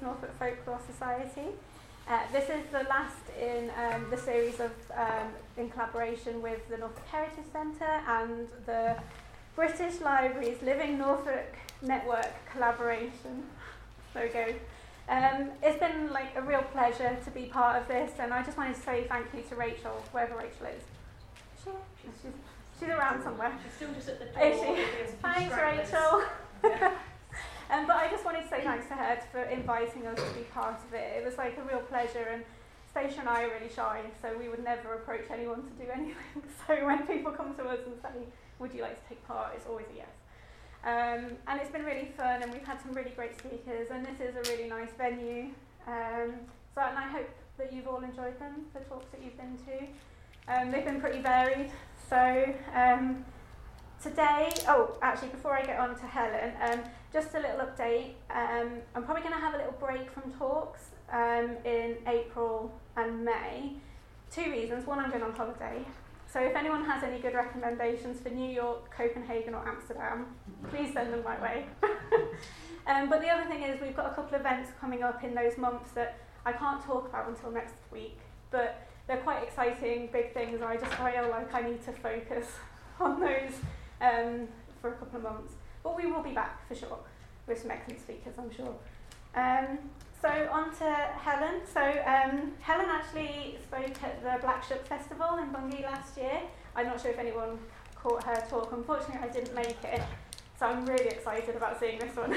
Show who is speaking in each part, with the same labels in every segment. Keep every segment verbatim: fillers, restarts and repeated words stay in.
Speaker 1: Norfolk Folklore Society. Uh, this is the last in um, the series of um, in collaboration with the Norfolk Heritage Centre and the British Library's Living Norfolk Network collaboration. There we go. Um, it's been like a real pleasure to be part of this, and I just wanted to say thank you to Rachel, wherever Rachel is. Is she? She's, she's around somewhere.
Speaker 2: She's still just at the door.
Speaker 1: Is she? Thanks, Rachel.
Speaker 2: Yeah.
Speaker 1: um, but I just wanted to say thanks to her for inviting us to be part of it. It was like a real pleasure, and Stacia and I are really shy, so we would never approach anyone to do anything. So when people come to us and say, would you like to take part, it's always a yes. Um, and it's been really fun, and we've had some really great speakers, and this is a really nice venue. Um, so and I hope that you've all enjoyed them, the talks that you've been to. Um, they've been pretty varied. So um, today, oh, actually, before I get on to Helen, um, just a little update. Um, I'm probably going to have a little break from talks um, in April and May. Two reasons. One, I'm going on holiday. So if anyone has any good recommendations for New York, Copenhagen or Amsterdam, please send them my way. um, but the other thing is we've got a couple of events coming up in those months that I can't talk about until next week, but they're quite exciting, big things, and I just feel like I need to focus on those um, for a couple of months. But we will be back for sure with some excellent speakers, I'm sure. Um, So on to Helen. So um, Helen actually spoke at the Black Shuck Festival in Bungay last year. I'm not sure if anyone caught her talk. Unfortunately, I didn't make it, so I'm really excited about seeing this one.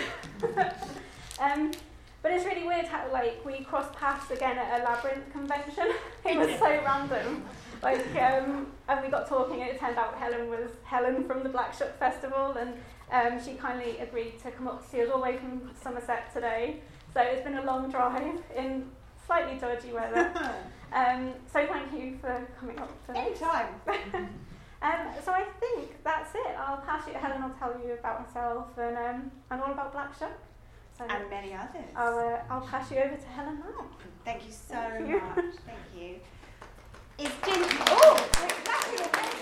Speaker 1: um, but it's really weird how like we crossed paths again at a Labyrinth convention. It was so random. Like, um, and we got talking, and it turned out Helen was Helen from the Black Shuck Festival, and um, she kindly agreed to come up to see us all the way from Somerset today. So it's been a long drive in slightly dodgy weather. um, so thank you for coming up. To
Speaker 3: Anytime.
Speaker 1: um, so I think that's it. I'll pass you to Helen. I'll tell you about myself and um, and all about Black Shuck. So
Speaker 3: And many others.
Speaker 1: I'll uh, I'll pass you over to Helen now.
Speaker 3: Thank you so
Speaker 1: Thank you.
Speaker 3: much. Thank you. It's Ginger. Oh, exactly.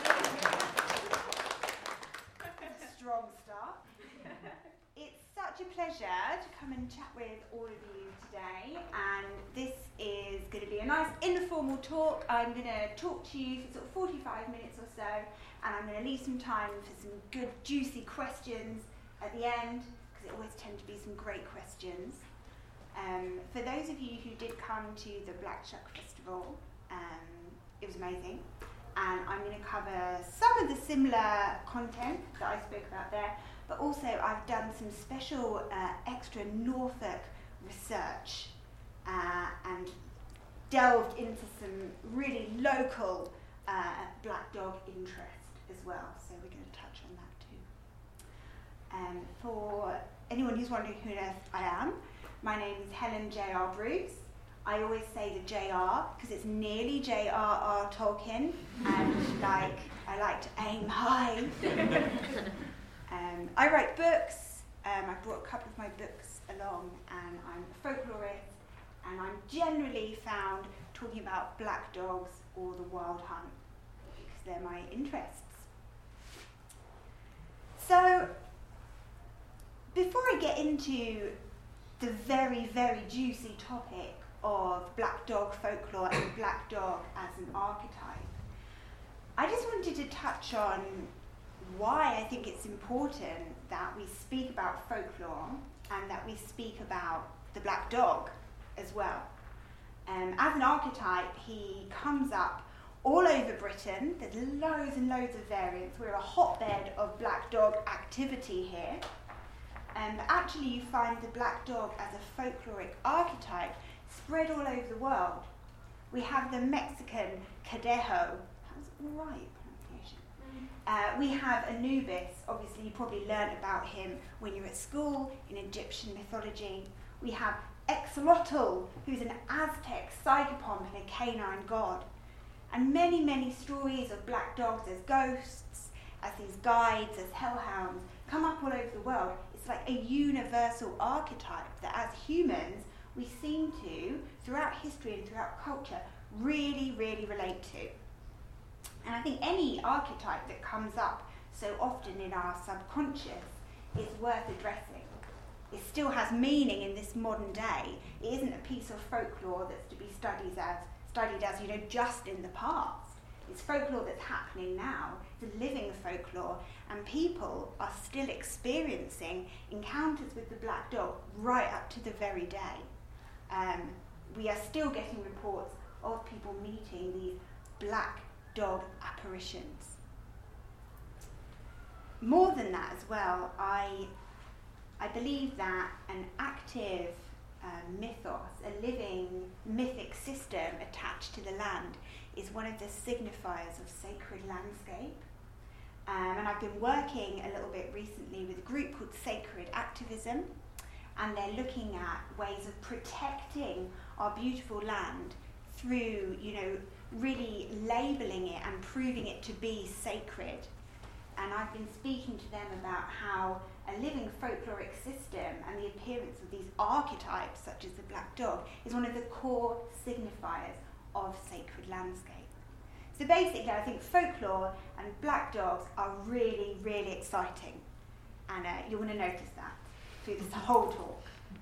Speaker 3: Strong start. It's such a pleasure to come and chat with all of you today, and this is going to be a nice informal talk. I'm going to talk to you for sort of forty-five minutes or so, and I'm going to leave some time for some good juicy questions at the end, because it always tend to be some great questions. Um, for those of you who did come to the Black Shuck Festival, um, it was amazing, and I'm going to cover some of the similar content that I spoke about there. But also I've done some special uh, extra Norfolk research uh, and delved into some really local uh, black dog interest as well. So we're going to touch on that too. Um, for anyone who's wondering who on earth I am, my name is Helen J R Bruce. I always say the J R because it's nearly J R R Tolkien, and like I like to aim high. Um, I write books. Um, I brought a couple of my books along, and I'm a folklorist, and I'm generally found talking about black dogs or the wild hunt because they're my interests. So, before I get into the very, very juicy topic of black dog folklore and black dog as an archetype, I just wanted to touch on why I think it's important that we speak about folklore and that we speak about the black dog as well. Um, as an archetype, he comes up all over Britain. There's loads and loads of variants. We're a hotbed of black dog activity here. Um, but actually you find the black dog as a folkloric archetype spread all over the world. We have the Mexican Cadejo. That was all right. Uh, we have Anubis. Obviously you probably learnt about him when you were at school in Egyptian mythology. We have Exolotl, who's an Aztec psychopomp and a canine god. And many, many stories of black dogs as ghosts, as these guides, as hellhounds, come up all over the world. It's like a universal archetype that as humans we seem to, throughout history and throughout culture, really, really relate to. And I think any archetype that comes up so often in our subconscious is worth addressing. it still has meaning in this modern day. It isn't a piece of folklore that's to be studied as, studied as, you know, just in the past. It's folklore that's happening now. It's a living folklore, and people are still experiencing encounters with the black dog right up to the very day. Um, we are still getting reports of people meeting these black dog apparitions. More than that as well, I, I believe that an active uh, mythos, a living mythic system attached to the land, is one of the signifiers of sacred landscape. Um, and I've been working a little bit recently with a group called Sacred Activism, and they're looking at ways of protecting our beautiful land through, you know, really labelling it and proving it to be sacred. And I've been speaking to them about how a living folkloric system and the appearance of these archetypes, such as the black dog, is one of the core signifiers of sacred landscape. So basically, I think folklore and black dogs are really, really exciting. And uh, you're going to notice that through this whole talk.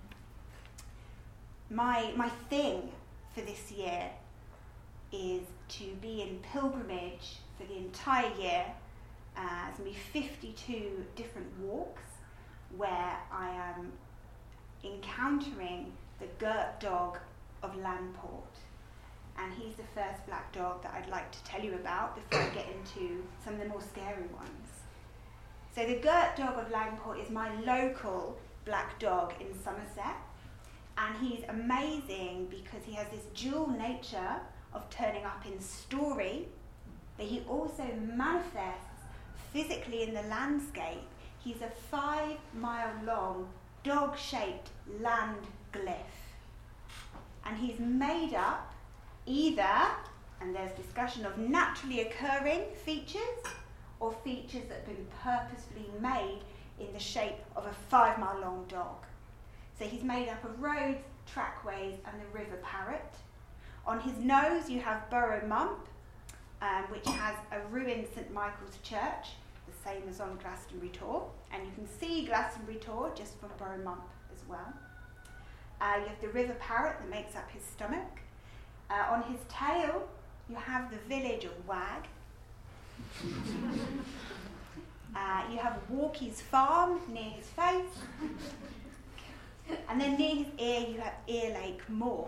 Speaker 3: My, my thing for this year is to be in pilgrimage for the entire year. Uh, there's going to be fifty-two different walks where I am encountering the Gert dog of Langport. And he's the first black dog that I'd like to tell you about before I get into some of the more scary ones. So the Gert dog of Langport is my local black dog in Somerset, and he's amazing because he has this dual nature of turning up in story, but he also manifests physically in the landscape. He's a five mile long dog-shaped land glyph, and he's made up either, and there's discussion of naturally occurring features or features that have been purposefully made in the shape of a five mile long dog. So he's made up of roads, trackways and the River Parrett. On his nose you have Borough Mump, um, which has a ruined St Michael's Church, the same as on Glastonbury Tor, and you can see Glastonbury Tor just from Borough Mump as well. Uh, you have the River Parrett that makes up his stomach. Uh, on his tail, you have the village of Wag. uh, you have Walkie's farm near his face. And then near his ear, you have Earlake Moor.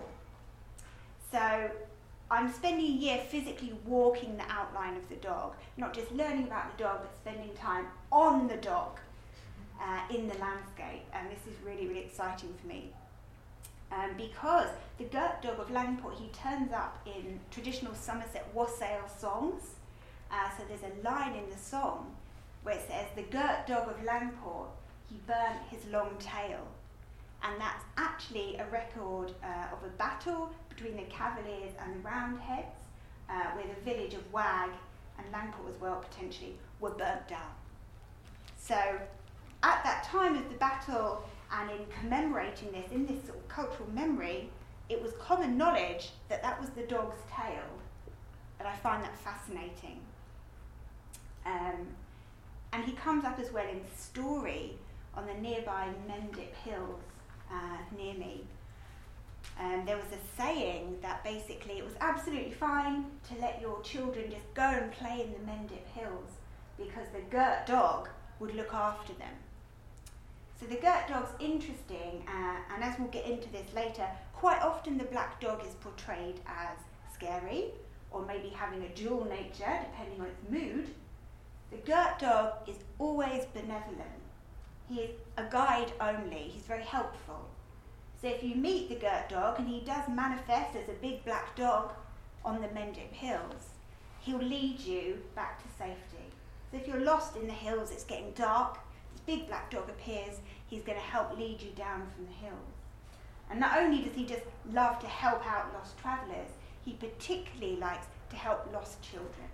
Speaker 3: So I'm spending a year physically walking the outline of the dog, not just learning about the dog, but spending time on the dog uh, in the landscape. And this is really, really exciting for me. Um, because the Gert dog of Langport, he turns up in traditional Somerset wassail songs. Uh, so there's a line in the song where it says, "The Gert dog of Langport, he burnt his long tail." And that's actually a record uh, of a battle between the Cavaliers and the Roundheads, uh, where the village of Wag and Langport as well, potentially, were burnt down. So at that time of the battle, and in commemorating this, in this sort of cultural memory, it was common knowledge that that was the dog's tail. And I find that fascinating. Um, and he comes up as well in story on the nearby Mendip Hills uh, near me. Um, there was a saying that basically it was absolutely fine to let your children just go and play in the Mendip Hills because the Gert dog would look after them. So the Gert dog's interesting, uh, and as we'll get into this later, quite often the black dog is portrayed as scary, or maybe having a dual nature, depending on its mood. The Gert dog is always benevolent. He is a guide only. He's very helpful. So if you meet the Gert dog, and he does manifest as a big black dog on the Mendip Hills, he'll lead you back to safety. So if you're lost in the hills, it's getting dark, this big black dog appears, he's going to help lead you down from the hills. And not only does he just love to help out lost travellers, he particularly likes to help lost children.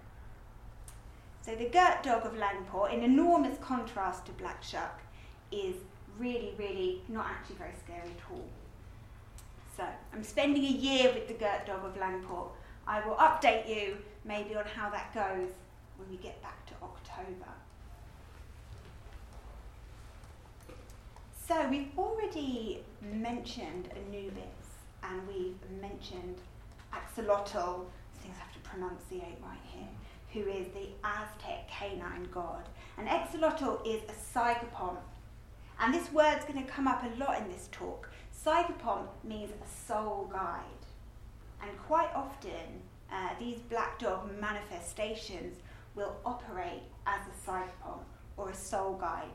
Speaker 3: So the Gert dog of Langport, in enormous contrast to Black Shuck, is really, really not actually very scary at all. So I'm spending a year with the Gert dog of Langport. I will update you maybe on how that goes when we get back to October. So we've already mentioned Anubis, and we've mentioned Axolotl, things I have to pronunciate right here, who is the Aztec canine god. And Axolotl is a psychopomp. And this word's going to come up a lot in this talk. Psychopomp means a soul guide. And quite often, uh, these black dog manifestations will operate as a psychopomp or a soul guide.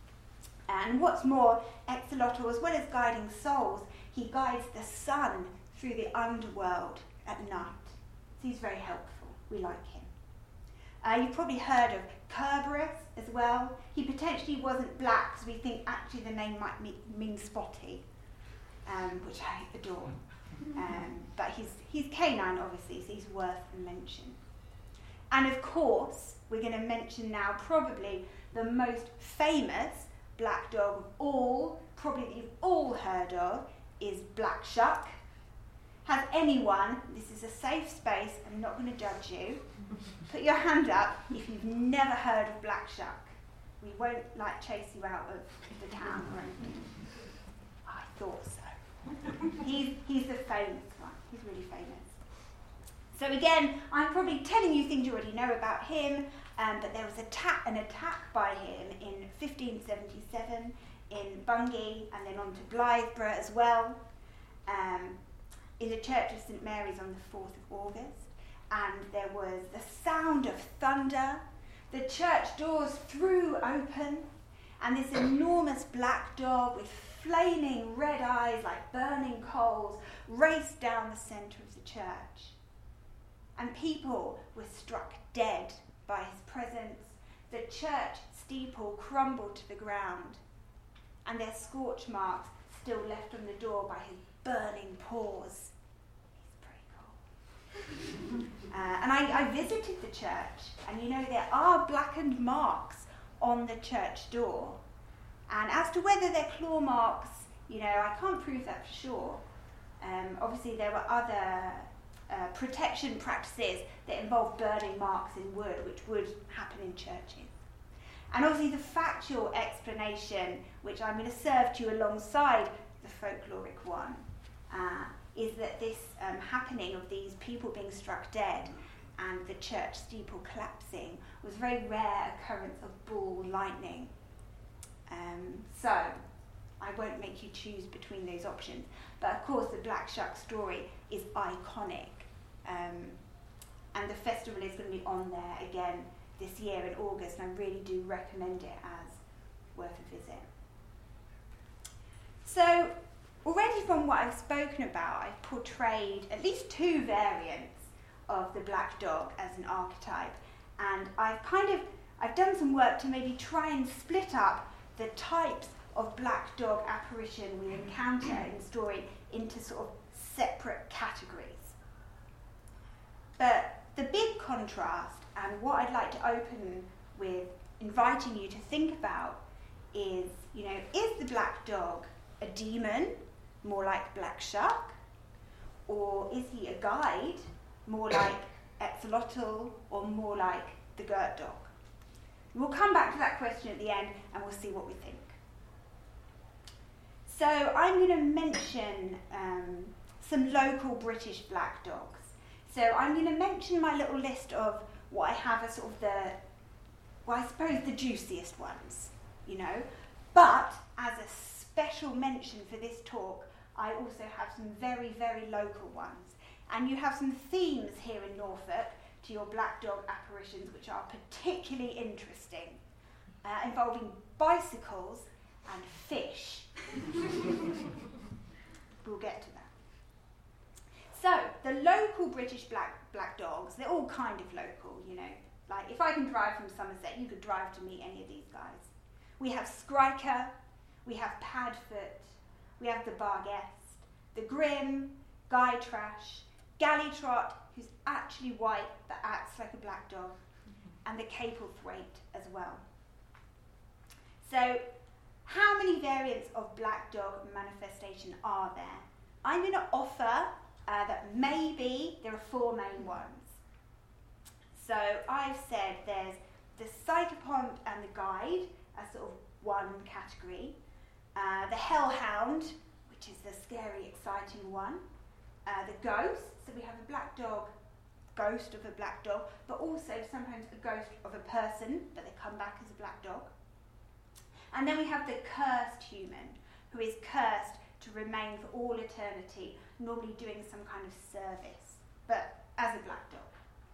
Speaker 3: And what's more, Axolotl, as well as guiding souls, he guides the sun through the underworld at night. So he's very helpful. We like him. Uh, you've probably heard of Kerberos as well. He potentially wasn't black, because we think actually the name might mean, mean spotty, um, which I adore. Um, but he's, he's canine, obviously, so he's worth a mention. And of course, we're going to mention now probably the most famous black dog of all, probably that you've all heard of, is Black Shuck. Has anyone, this is a safe space, I'm not going to judge you, put your hand up if you've never heard of Black Shuck. We won't like chase you out of the town or anything. I thought so. He's, he's the famous one. He's really famous. So again, I'm probably telling you things you already know about him, um, but there was a ta- an attack by him in fifteen seventy-seven in Bungay and then on to Blythburgh as well, um, in the Church of Saint Mary's on the fourth of August. And there was the sound of thunder, the church doors flew open, and this enormous black dog with flaming red eyes like burning coals raced down the centre of the church. And people were struck dead by his presence. The church steeple crumbled to the ground, and their scorch marks still left on the door by his burning paws. He's pretty cool. uh, and I, I visited the church, and you know, there are blackened marks on the church door. And as to whether they're claw marks, you know, I can't prove that for sure. Um, obviously, there were other uh, protection practices that involve burning marks in wood, which would happen in churches. And obviously, the factual explanation, which I'm going to serve to you alongside the folkloric one, uh, is that this um, happening of these people being struck dead and the church steeple collapsing was a very rare occurrence of bull lightning. Um, so, I won't make you choose between those options. But of course, the Black Shuck story is iconic. Um, and the festival is going to be on there again this year in August, and I really do recommend it as worth a visit. So, already from what I've spoken about, I've portrayed at least two variants of the black dog as an archetype. And I've kind of, I've done some work to maybe try and split up the types of black dog apparition we encounter in the story into sort of separate categories. But the big contrast, and what I'd like to open with inviting you to think about is, you know, is the black dog a demon, more like Black Shuck? Or is he a guide, more like Axolotl, or more like the Gert dog? We'll come back to that question at the end, and we'll see what we think. So I'm going to mention um, some local British black dogs. So I'm going to mention my little list of what I have as sort of the, well, I suppose the juiciest ones, you know. But as a special mention for this talk, I also have some very, very local ones. And you have some themes here in Norfolk to your black dog apparitions, which are particularly interesting, uh, involving bicycles and fish. We'll get to that. So, the local British black black dogs, they're all kind of local, you know. Like, if I can drive from Somerset, you could drive to meet any of these guys. We have Skriker, we have Padfoot, we have the Barghest, the Grim, Guy Trash, Gallytrot, who's actually white but acts like a black dog, and the Capelthwaite as well. So, how many variants of black dog manifestation are there? I'm going to offer uh, that maybe there are four main ones. So I've said there's the psychopomp and the guide as sort of one category. uh, the hellhound, which is the scary, exciting one, uh, the ghost, so we have a black dog, ghost of a black dog, but also sometimes a ghost of a person, but they come back as a black dog. And then we have the cursed human, who is cursed to remain for all eternity, normally doing some kind of service, but as a black dog.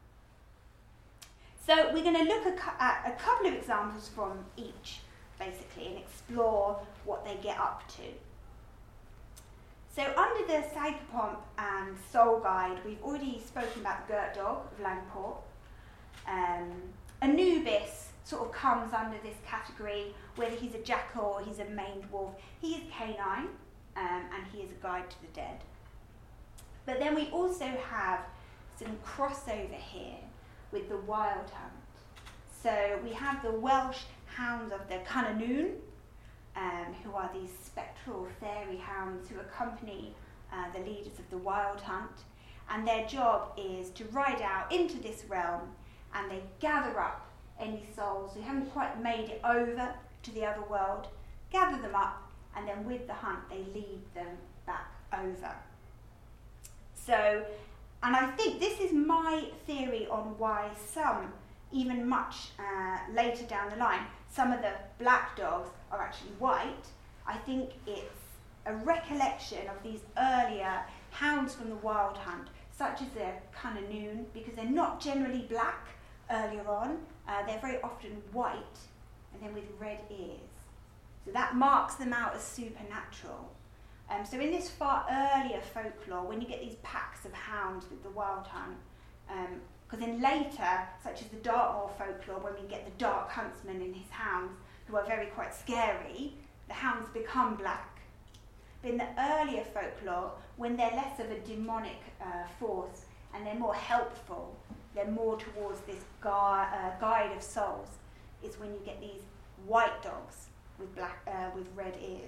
Speaker 3: So we're going to look at a couple of examples from each, basically, and explore what they get up to. So under the Psychopomp and Soul Guide, we've already spoken about the Gert dog of Langport. Um, Anubis sort of comes under this category, whether he's a jackal or he's a maned wolf. He is canine, um, and he is a guide to the dead. But then we also have some crossover here with the wild hunt. So we have the Welsh hounds of the Cynanwn, um, who are these spectral fairy hounds who accompany uh, the leaders of the wild hunt. And their job is to ride out into this realm, and they gather up any souls who haven't quite made it over to the other world, gather them up, and then with the hunt they lead them back over. So, and I think this is my theory on why some, even much uh, later down the line, some of the black dogs are actually white. I think it's a recollection of these earlier hounds from the wild hunt, such as the Cynanwn, because they're not generally black earlier on. Uh, they're very often white, and then with red ears. So that marks them out as supernatural. Um, so in this far earlier folklore, when you get these packs of hounds with the wild hunt, because um, in later, such as the Dartmoor folklore, when we get the dark huntsman and his hounds, who are very quite scary, the hounds become black. But in the earlier folklore, when they're less of a demonic uh, force and they're more helpful, they're more towards this gu- uh, guide of souls, is when you get these white dogs with black, uh, with red ears.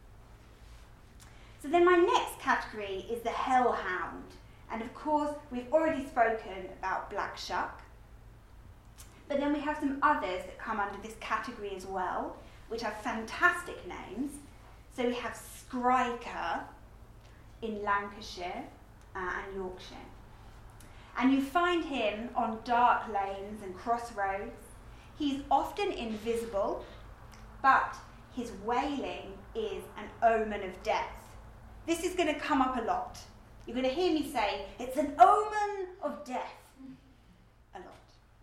Speaker 3: So then my next category is the hellhound. And of course, we've already spoken about Black Shuck. But then we have some others that come under this category as well, which have fantastic names. So we have Skriker in Lancashire uh, and Yorkshire. And you find him on dark lanes and crossroads. He's often invisible, but his wailing is an omen of death. This is going to come up a lot. You're going to hear me say, it's an omen of death. A lot.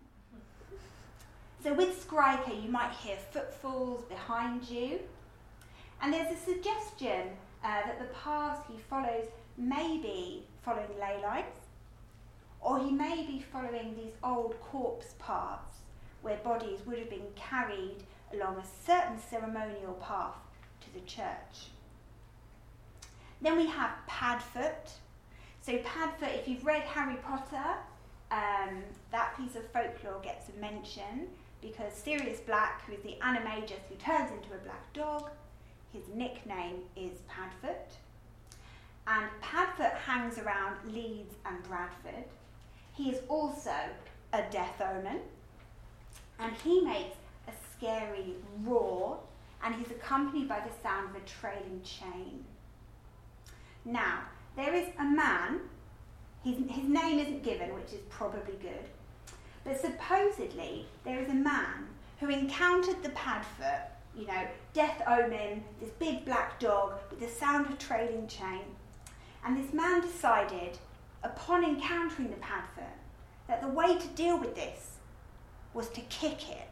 Speaker 3: So with Skriker, you might hear footfalls behind you. And there's a suggestion uh, that the paths he follows may be following ley lines, or he may be following these old corpse paths where bodies would have been carried along a certain ceremonial path to the church. Then we have Padfoot. So Padfoot, if you've read Harry Potter, um, that piece of folklore gets a mention because Sirius Black, who is the animagus who turns into a black dog, his nickname is Padfoot. And Padfoot hangs around Leeds and Bradford. He is also a death omen, and he makes a scary roar, and he's accompanied by the sound of a trailing chain. Now, there is a man, his, his name isn't given, which is probably good, but supposedly there is a man who encountered the Padfoot, you know, death omen, this big black dog with the sound of trailing chain, and this man decided, upon encountering the Padfoot, that the way to deal with this was to kick it.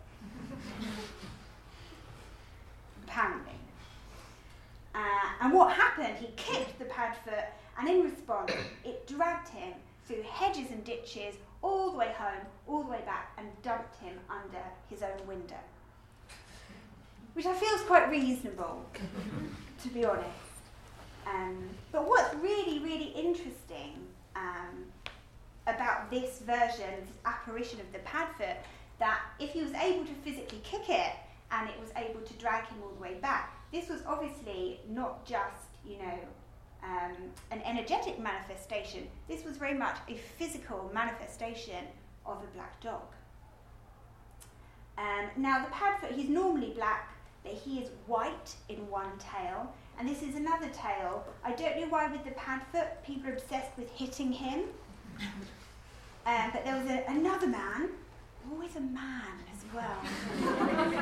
Speaker 3: Apparently. Uh, and what happened, he kicked the Padfoot, and in response, it dragged him through hedges and ditches, all the way home, all the way back, and dumped him under his own window. Which I feel is quite reasonable, to be honest. Um, but what's really, really interesting um, about this version, this apparition of the Padfoot, that if he was able to physically kick it and it was able to drag him all the way back, this was obviously not just, you know, um, an energetic manifestation. This was very much a physical manifestation of a black dog. Um, now the Padfoot, he's normally black, that he is white in one tale, and this is another tale. I don't know why with the Padfoot people are obsessed with hitting him, um, but there was a, another man, always a man as well.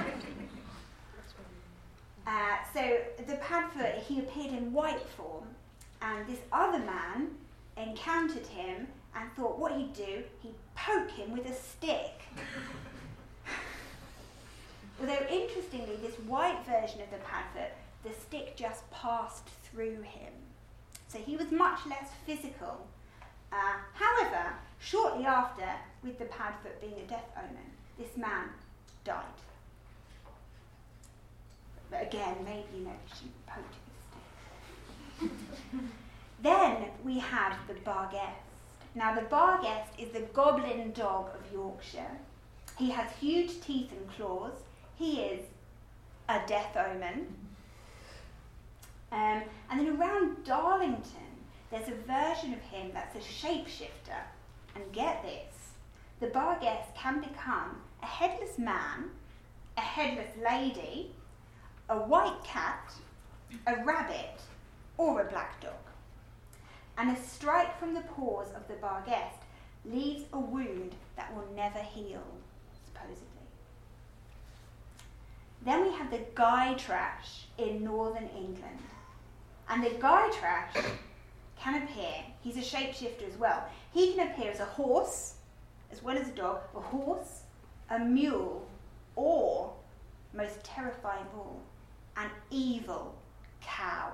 Speaker 3: uh, so the Padfoot, he appeared in white form, and this other man encountered him and thought what he'd do, he'd poke him with a stick. Although interestingly, this white version of the Padfoot, the stick just passed through him. So he was much less physical. Uh, however, shortly after, with the Padfoot being a death omen, this man died. But again, maybe you know, he shouldn't poke with a stick. Then we have the Barghest. Now the Barghest is the goblin dog of Yorkshire. He has huge teeth and claws. He is a death omen. Um, and then around Darlington, there's a version of him that's a shapeshifter. And get this, the Barghest can become a headless man, a headless lady, a white cat, a rabbit, or a black dog. And a strike from the paws of the Barghest leaves a wound that will never heal, supposedly. Then we have the Gytrash in northern England. And the Gytrash can appear, he's a shapeshifter as well, he can appear as a horse, as well as a dog, a horse, a mule, or, most terrifying of all, an evil cow.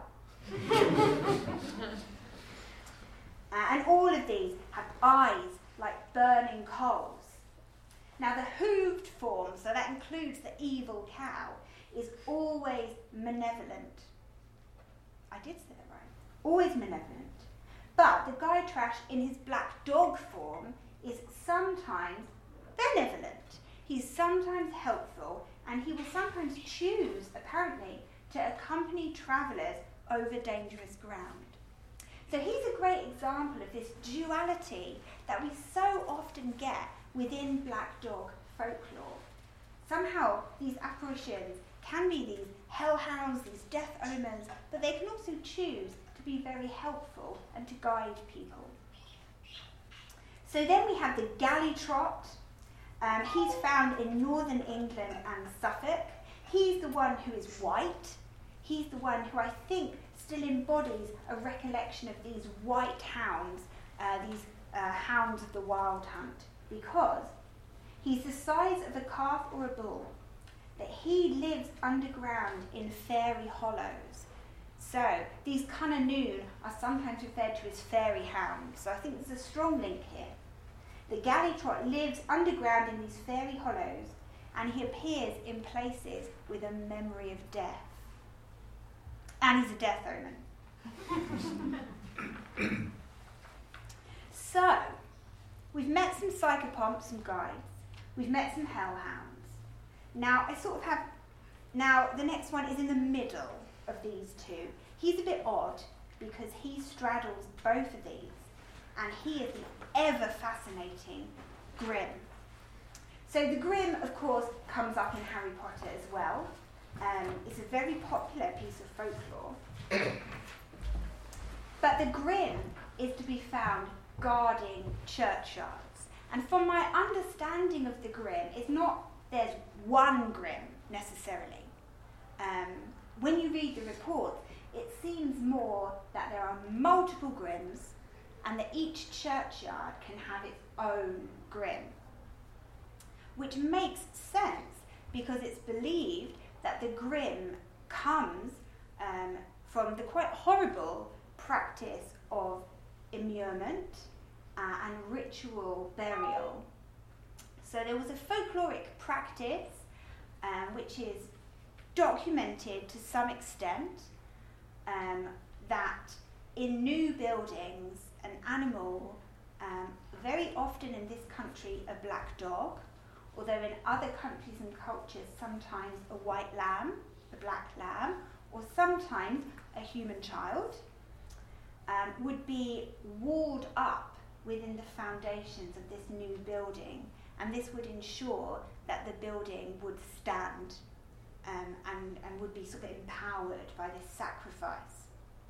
Speaker 3: Uh, and all of these have eyes like burning coals. Now the hooved form, so that includes the evil cow, is always malevolent. I did say that right. Always malevolent. But the Gytrash in his black dog form is sometimes benevolent. He's sometimes helpful, and he will sometimes choose, apparently, to accompany travellers over dangerous ground. So he's a great example of this duality that we so often get within black dog folklore. Somehow these apparitions can be these hellhounds, these death omens, but they can also choose to be very helpful and to guide people. So then we have the Gallitrot. Um, he's found in northern England and Suffolk. He's the one who is white. He's the one who I think still embodies a recollection of these white hounds, uh, these uh, hounds of the wild hunt, because he's the size of a calf or a bull, that he lives underground in fairy hollows. So these Cunnanoon are sometimes referred to as fairy hounds, so I think there's a strong link here. The Gallitrot lives underground in these fairy hollows, and he appears in places with a memory of death. And he's a death omen. So, we've met some psychopomps, some guides. We've met some hellhounds. Now, I sort of have... Now, the next one is in the middle of these two. He's a bit odd because he straddles both of these. And he is the ever-fascinating Grimm. So the Grimm, of course, comes up in Harry Potter as well. Um, it's a very popular piece of folklore. But the Grimm is to be found guarding churchyards. And from my understanding of the Grimm, it's not there's one Grimm necessarily. Um, when you read the report, it seems more that there are multiple Grimms and that each churchyard can have its own Grimm. Which makes sense because it's believed that the Grimm comes um, from the quite horrible practice of immurement uh, and ritual burial. So there was a folkloric practice um, which is documented to some extent um, that in new buildings an animal, um, very often in this country a black dog, although in other countries and cultures sometimes a white lamb, a black lamb, or sometimes a human child, um, would be walled up within the foundations of this new building, and this would ensure that the building would stand um, and, and would be sort of empowered by this sacrifice.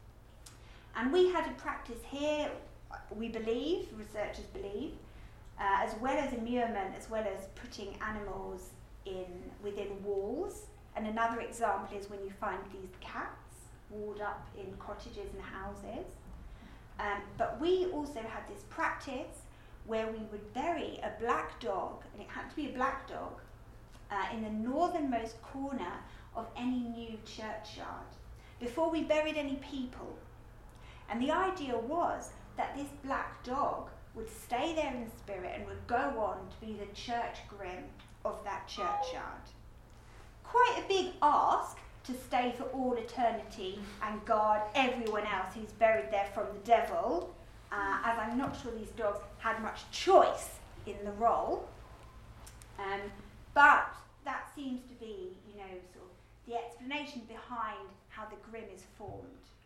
Speaker 3: And we had a practice here, we believe, researchers believe, uh, as well as immurement, as well as putting animals in within walls. And another example is when you find these cats walled up in cottages and houses. Um, but we also had this practice where we would bury a black dog, and it had to be a black dog, uh, in the northernmost corner of any new churchyard before we buried any people. And the idea was that this black dog would stay there in spirit and would go on to be the church grim of that churchyard. Quite a big ask to stay for all eternity and guard everyone else who's buried there from the devil, uh, as I'm not sure these dogs had much choice in the role. Um, but that seems to be, you know, sort of the explanation behind how the grim is formed.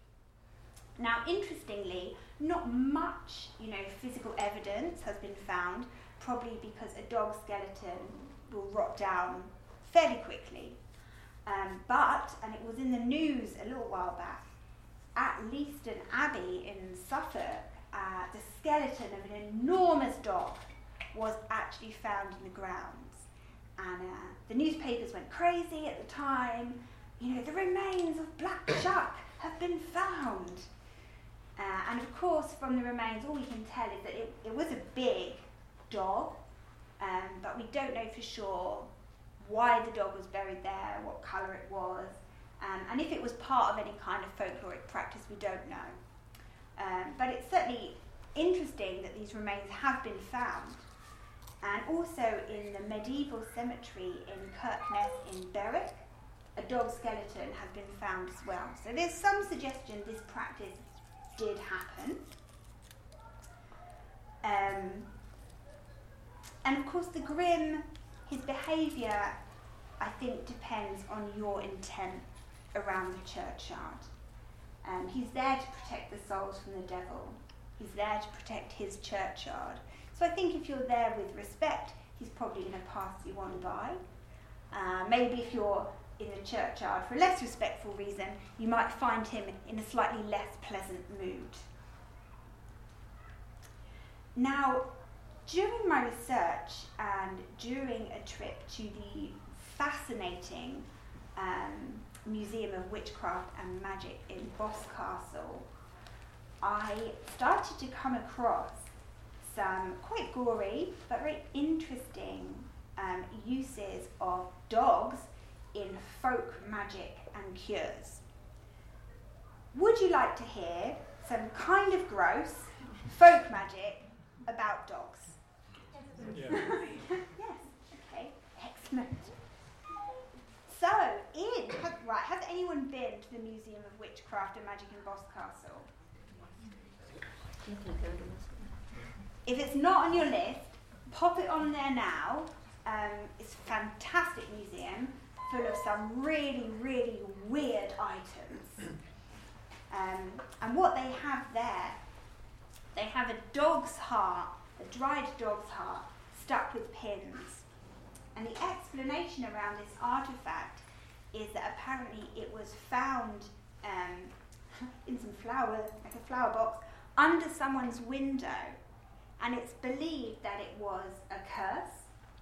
Speaker 3: Now, interestingly, not much, you know, physical evidence has been found, probably because a dog skeleton will rot down fairly quickly. Um, but, and it was in the news a little while back, at Leiston Abbey in Suffolk, uh, the skeleton of an enormous dog was actually found in the grounds. And uh, the newspapers went crazy at the time. You know, the remains of Black Chuck have been found. Uh, and of course, from the remains, all we can tell is that it, it was a big dog, um, but we don't know for sure why the dog was buried there, what colour it was, um, and if it was part of any kind of folkloric practice, we don't know. Um, but it's certainly interesting that these remains have been found. And also in the medieval cemetery in Kirkness in Berwick, a dog skeleton has been found as well. So there's some suggestion this practice did happen. Um, and of course the grim, his behaviour, I think, depends on your intent around the churchyard. Um, he's there to protect the souls from the devil. He's there to protect his churchyard. So I think if you're there with respect, he's probably going to pass you on by. Uh, maybe if you're in the churchyard for a less respectful reason, you might find him in a slightly less pleasant mood. Now, during my research and during a trip to the fascinating um, Museum of Witchcraft and Magic in Boscastle, I started to come across some quite gory but very interesting um, uses of dogs in folk magic and cures. Would you like to hear some kind of gross folk magic about dogs?
Speaker 2: Yeah.
Speaker 3: Yes, okay, excellent. So, in, has, right, has anyone been to the Museum of Witchcraft and Magic in Boscastle? If it's not on your list, pop it on there now. Um, it's a fantastic museum full of some really, really weird items. Um, and what they have there, they have a dog's heart, a dried dog's heart, stuck with pins. And the explanation around this artifact is that apparently it was found um, in some flower, like a flower box, under someone's window. And it's believed that it was a curse.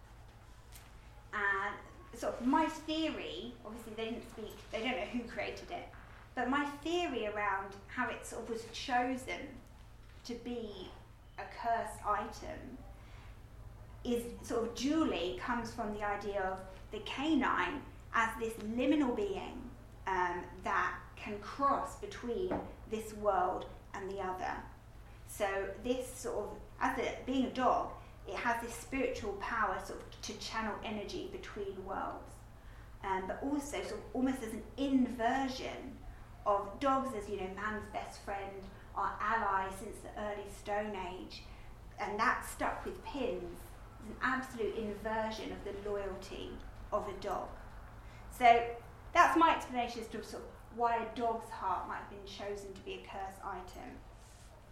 Speaker 3: And sort of my theory, obviously they didn't speak, they don't know who created it, but my theory around how it sort of was chosen to be a cursed item is sort of dually comes from the idea of the canine as this liminal being um, that can cross between this world and the other. So this sort of, as a, being a dog, it has this spiritual power sort of to channel energy between worlds, um, but also sort of almost as an inversion of dogs as, you know, man's best friend, our ally since the early Stone Age, and that stuck with pins is an absolute inversion of the loyalty of a dog. So that's my explanation as to sort of why a dog's heart might have been chosen to be a cursed item.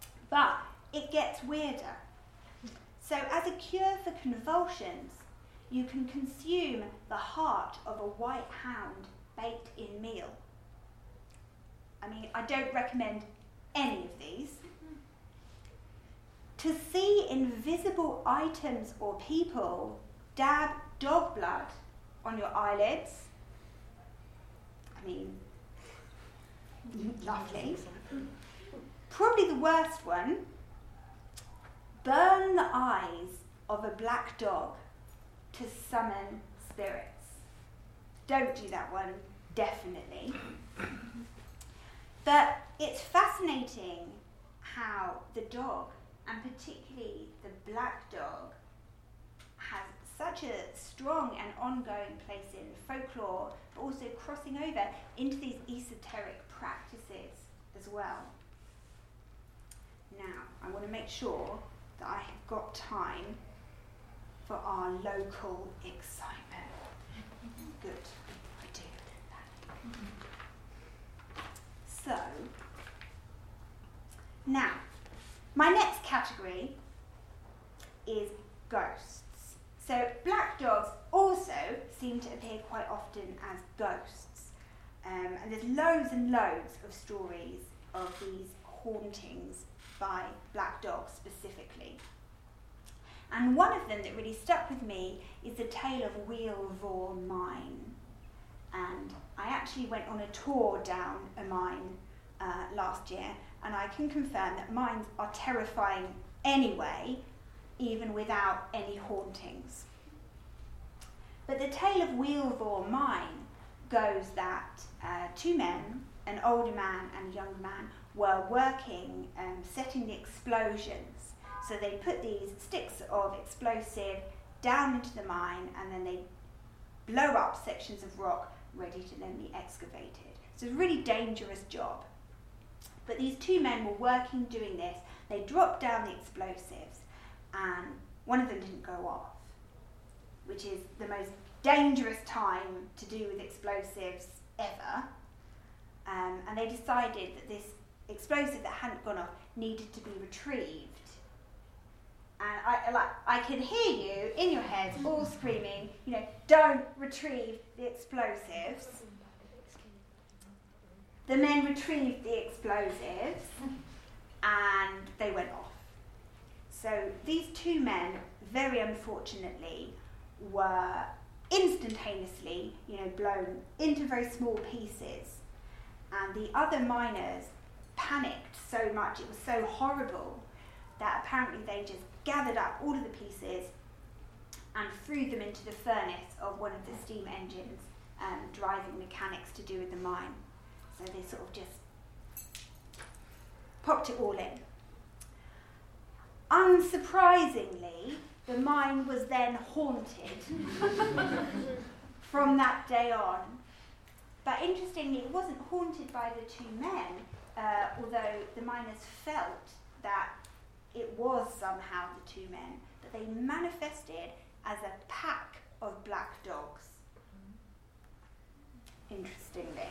Speaker 3: But it gets weirder. So as a cure for convulsions, you can consume the heart of a white hound baked in meal. I mean, I don't recommend any of these. To see invisible items or people dab dog blood on your eyelids, I mean, lovely. Probably the worst one, burn the eyes of a black dog to summon spirits. Don't do that one, definitely. But it's fascinating how the dog, and particularly the black dog, has such a strong and ongoing place in folklore, but also crossing over into these esoteric practices as well. Now, I want to make sure that I have got time for our local excitement. Good, I do. So, now, my next category is ghosts. So, black dogs also seem to appear quite often as ghosts. Um, and there's loads and loads of stories of these hauntings by black dogs specifically. And one of them that really stuck with me is the tale of Wheel Vor Mine. And I actually went on a tour down a mine uh, last year, and I can confirm that mines are terrifying anyway, even without any hauntings. But the tale of Wheel Vor Mine goes that uh, two men, an older man and a younger man, were working um, setting the explosions. So they put these sticks of explosive down into the mine, and then they blow up sections of rock ready to then be excavated. So it's a really dangerous job. But these two men were working doing this. They dropped down the explosives, and one of them didn't go off, which is the most dangerous time to do with explosives ever. Um, and they decided that this explosive that hadn't gone off needed to be retrieved. And I, like, I can hear you in your heads all screaming, you know, don't retrieve the explosives. The men retrieved the explosives and they went off. So these two men, very unfortunately, were instantaneously, you know, blown into very small pieces. And the other miners panicked so much, it was so horrible, that apparently they just gathered up all of the pieces and threw them into the furnace of one of the steam engines um, driving mechanics to do with the mine. So they sort of just popped it all in. Unsurprisingly, the mine was then haunted from that day on. But interestingly, it wasn't haunted by the two men, uh, although the miners felt that it was somehow the two men, but they manifested as a pack of black dogs. Interestingly.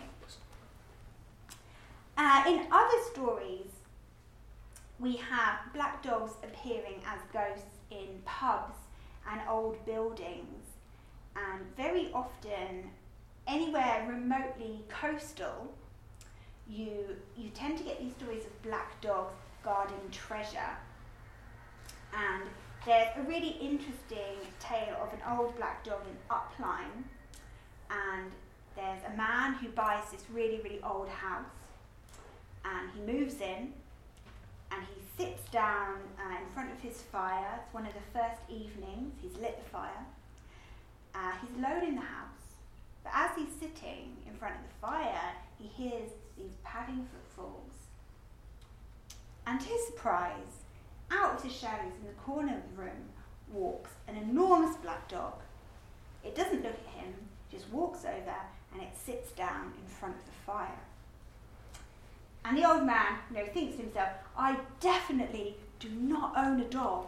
Speaker 3: Uh, in other stories, we have black dogs appearing as ghosts in pubs and old buildings, and very often anywhere remotely coastal, you you tend to get these stories of black dogs guarding treasure. And there's a really interesting tale of an old black dog in Upline, and there's a man who buys this really, really old house, and he moves in, and he sits down uh, in front of his fire. It's one of the first evenings, he's lit the fire. Uh, he's alone in the house, but as he's sitting in front of the fire, he hears these padding footfalls. And to his surprise, out of the shadows in the corner of the room walks an enormous black dog. It doesn't look at him, just walks over, and it sits down in front of the fire. And the old man, you know, thinks to himself, I definitely do not own a dog.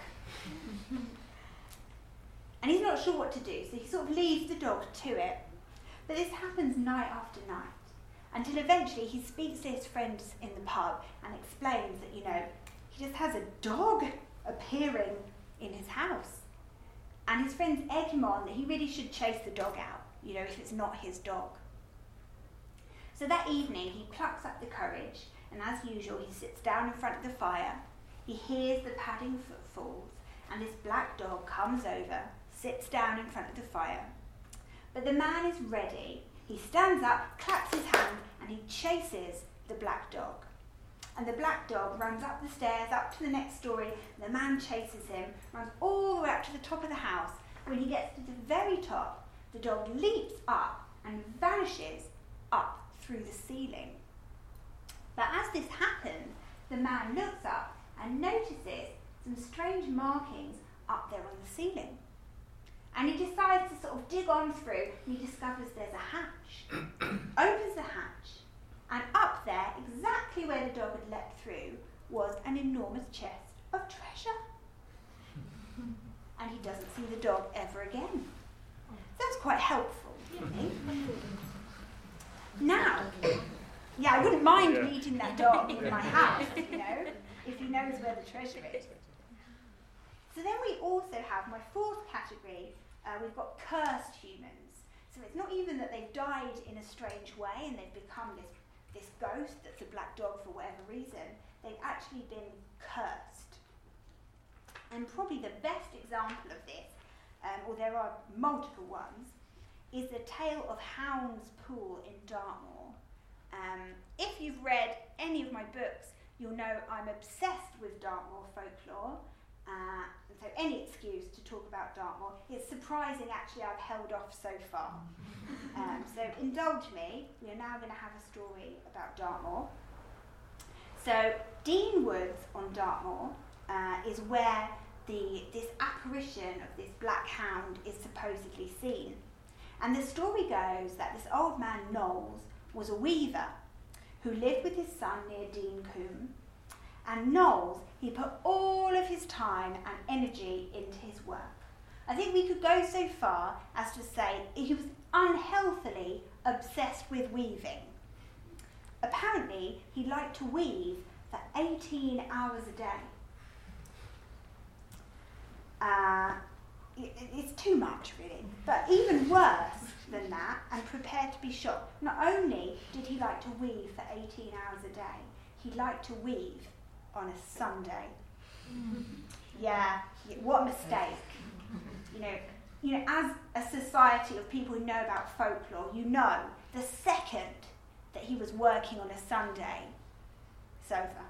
Speaker 3: And he's not sure what to do, so he sort of leaves the dog to it. But this happens night after night, until eventually he speaks to his friends in the pub and explains that, you know, he just has a dog appearing in his house. And his friends egg him on that he really should chase the dog out, you know, if it's not his dog. So that evening he plucks up the courage, and as usual he sits down in front of the fire. He hears the padding footfalls, and this black dog comes over, sits down in front of the fire. But the man is ready. He stands up, claps his hand, and he chases the black dog. And the black dog runs up the stairs, up to the next story. The man chases him, runs all the way up to the top of the house. When he gets to the very top, the dog leaps up and vanishes up through the ceiling. But as this happens, the man looks up and notices some strange markings up there on the ceiling. And he decides to sort of dig on through, and he discovers there's a hatch. Opens the hatch, and up there, exactly where the dog had leapt through, was an enormous chest of treasure. And he doesn't see the dog ever again. That's quite helpful, I think. Now, yeah, I wouldn't mind
Speaker 2: Yeah.
Speaker 3: meeting that dog in my house, you know, if he knows where the treasure is. So then we also have my fourth category. Uh, we've got cursed humans. So it's not even that they've died in a strange way and they've become this, this ghost that's a black dog for whatever reason. They've actually been cursed. And probably the best example of this, um, or there are multiple ones, is the tale of Hound's Pool in Dartmoor. Um, if you've read any of my books, you'll know I'm obsessed with Dartmoor folklore. Uh, and so any excuse to talk about Dartmoor. It's surprising actually I've held off so far. Um, so indulge me, we are now going to have a story about Dartmoor. So Dean Woods on Dartmoor uh, is where the this apparition of this black hound is supposedly seen. And the story goes that this old man Knowles was a weaver who lived with his son near Dean Combe. And Knowles, he put all of his time and energy into his work. I think we could go so far as to say he was unhealthily obsessed with weaving. Apparently, he liked to weave for eighteen hours a day. Uh, it, it's too much, really. But even worse than that, and prepared to be shot, not only did he like to weave for eighteen hours a day, he liked to weave on a Sunday. Yeah, what a mistake. You know, you know, as a society of people who know about folklore, you know the second that he was working on a Sunday, it's over.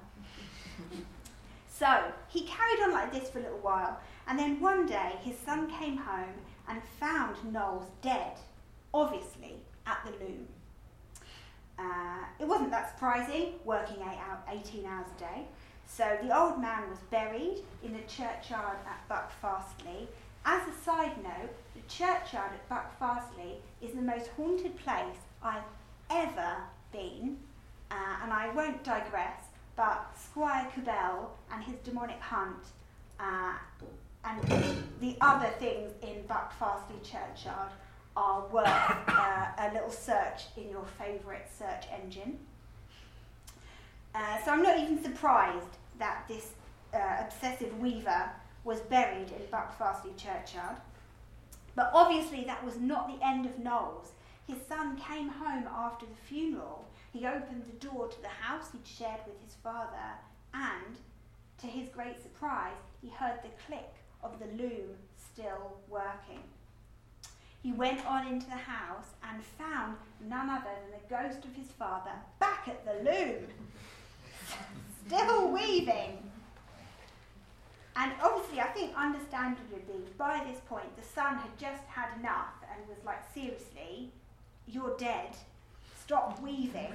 Speaker 3: So he carried on like this for a little while, and then one day his son came home and found Knowles dead, obviously at the loom. Uh, it wasn't that surprising, working eight hour, eighteen hours a day. So the old man was buried in the churchyard at Buckfastleigh. As a side note, the churchyard at Buckfastleigh is the most haunted place I've ever been, uh, and I won't digress, but Squire Cabell and his demonic hunt uh, and the other things in Buckfastleigh churchyard are worth uh, a little search in your favourite search engine. Uh, so I'm not even surprised that this uh, obsessive weaver was buried in Buckfastleigh churchyard. But obviously that was not the end of Knowles. His son came home after the funeral. He opened the door to the house he'd shared with his father, and, to his great surprise, he heard the click of the loom still working. He went on into the house and found none other than the ghost of his father back at the loom, still weaving. And obviously, I think understandably, by this point, the son had just had enough and was like, seriously, you're dead, stop weaving.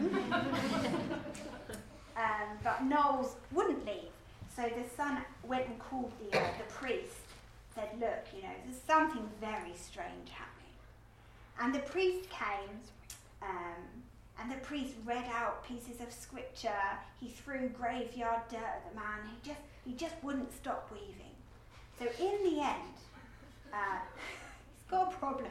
Speaker 3: um, but Knowles wouldn't leave. So the son went and called the, uh, the priest, said, look, you know, there's something very strange happening. And the priest came, um, and the priest read out pieces of scripture. He threw graveyard dirt at the man. He just he just wouldn't stop weaving. So in the end, uh, he's got a problem.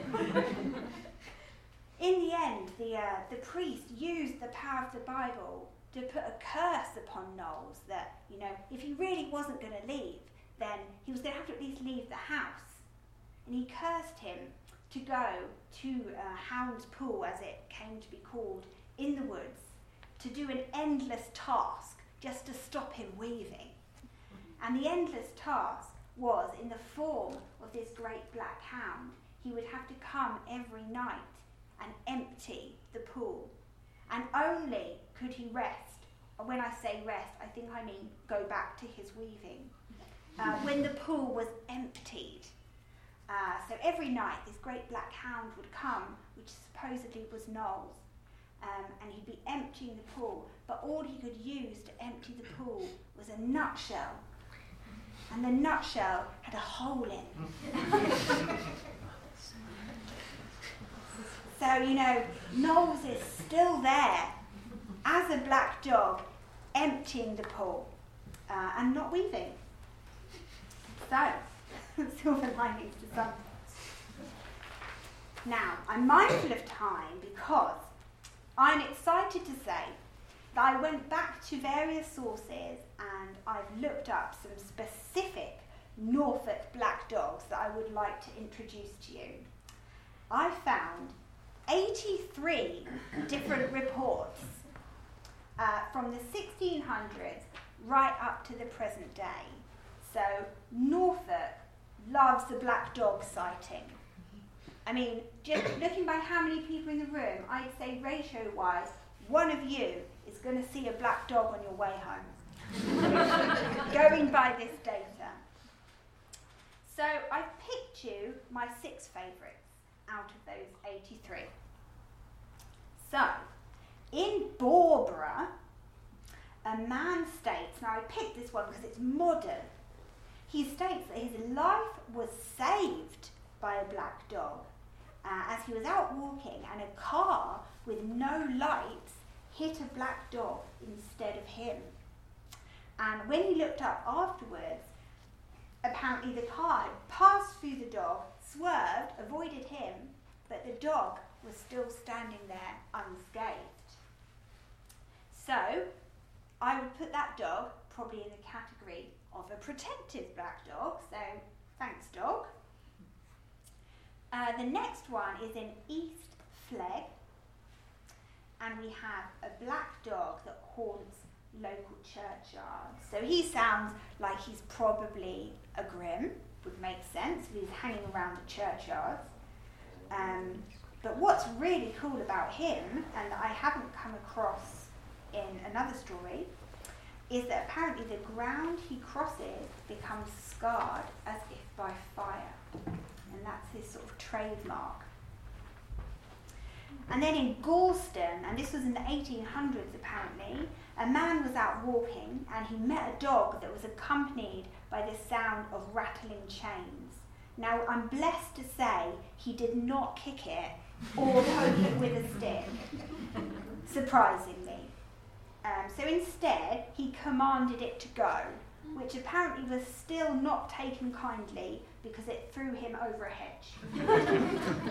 Speaker 3: In the end, the uh, the priest used the power of the Bible to put a curse upon Knowles that, you know, if he really wasn't going to leave, then he was going to have to at least leave the house. and he cursed him to go to uh, Hound's Pool, as it came to be called, in the woods, to do an endless task just to stop him weaving. And the endless task was in the form of this great black hound. He would have to come every night and empty the pool. And only could he rest, and when I say rest, I think I mean go back to his weaving, uh, when the pool was emptied. Uh, so every night this great black hound would come, which supposedly was Noel's, um, and he'd be emptying the pool, but all he could use to empty the pool was a nutshell. And the nutshell had a hole in. So, you know, Noel's is still there as a black dog, emptying the pool uh, and not weaving. So, silver linings to something. Now, I'm mindful of time because I'm excited to say that I went back to various sources and I've looked up some specific Norfolk black dogs that I would like to introduce to you. I found eighty-three different reports uh, from the sixteen hundreds right up to the present day. So Norfolk loves the black dog sighting. I mean, just looking by how many people in the room, I'd say ratio-wise, one of you is going to see a black dog on your way home, going by this data. So I've picked you my six favourites out of those eighty-three. So, in Barbara, a man states, now I picked this one because it's modern, he states that his life was saved by a black dog uh, as he was out walking and a car with no lights hit a black dog instead of him. And when he looked up afterwards, apparently the car had passed through the dog, swerved, avoided him, but the dog was still standing there unscathed. So, I would put that dog probably in the category of a protective black dog, so thanks dog. Uh, the next one is in East Flegg, and we have a black dog that haunts local churchyards. So he sounds like he's probably a Grim, would make sense, if he's hanging around the churchyards. Um, but what's really cool about him, and that I haven't come across in another story, is that apparently the ground he crosses becomes scarred as if by fire. And that's his sort of trademark. And then in Gorleston, and this was in the eighteen hundreds apparently, a man was out walking and he met a dog that was accompanied by the sound of rattling chains. Now, I'm blessed to say he did not kick it or poke it with a stick, surprisingly. Um, so instead, he commanded it to go, which apparently was still not taken kindly because it threw him over a hedge.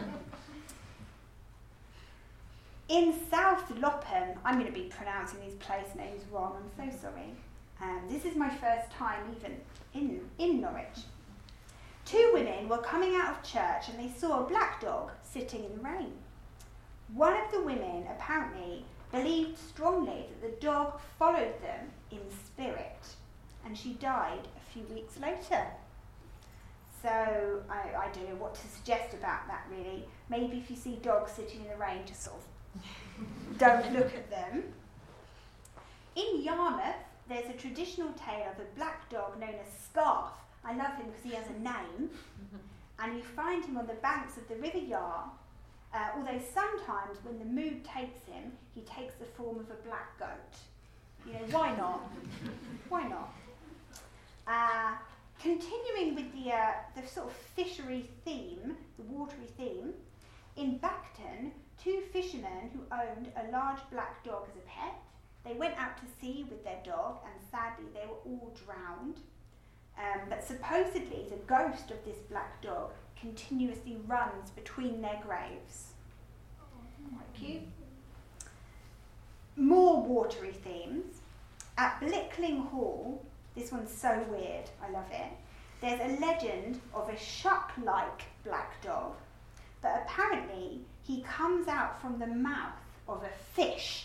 Speaker 3: In South Lopham, I'm going to be pronouncing these place names wrong, I'm so sorry. Um, this is my first time even in, in Norwich. Two women were coming out of church and they saw a black dog sitting in the rain. One of the women apparently believed strongly that the dog followed them in spirit, and she died a few weeks later. So I, I don't know what to suggest about that really. Maybe if you see dogs sitting in the rain, just sort of don't look at them. In Yarmouth, there's a traditional tale of a black dog known as Scarf. I love him because he has a name. And you find him on the banks of the River Yar, uh, although sometimes when the mood takes him, he takes the form of a black goat. You know, why not? Why not? Uh, continuing with the, uh, the sort of fishery theme, the watery theme, in Bacton, two fishermen who owned a large black dog as a pet, they went out to sea with their dog and sadly they were all drowned. Um, but supposedly the ghost of this black dog continuously runs between their graves. Quite cute. More watery themes. At Blickling Hall, this one's so weird, I love it. there's a legend of a shuck-like black dog, but apparently he comes out from the mouth of a fish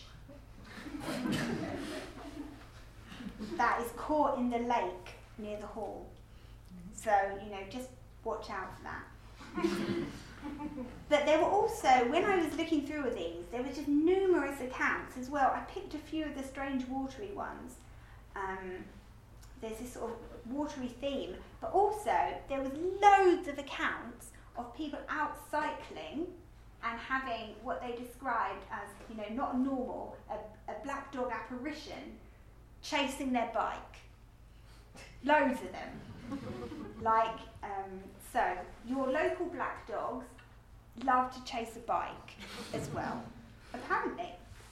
Speaker 3: that is caught in the lake near the hall. So, you know, just watch out for that. But there were also, when I was looking through these, there were just numerous accounts as well. I picked a few of the strange watery ones. Um, there's this sort of watery theme, but also there was loads of accounts of people out cycling and having what they described as, you know, not normal, a, a black dog apparition chasing their bike. Loads of them. Like, um, so, your local black dogs love to chase a bike as well, apparently.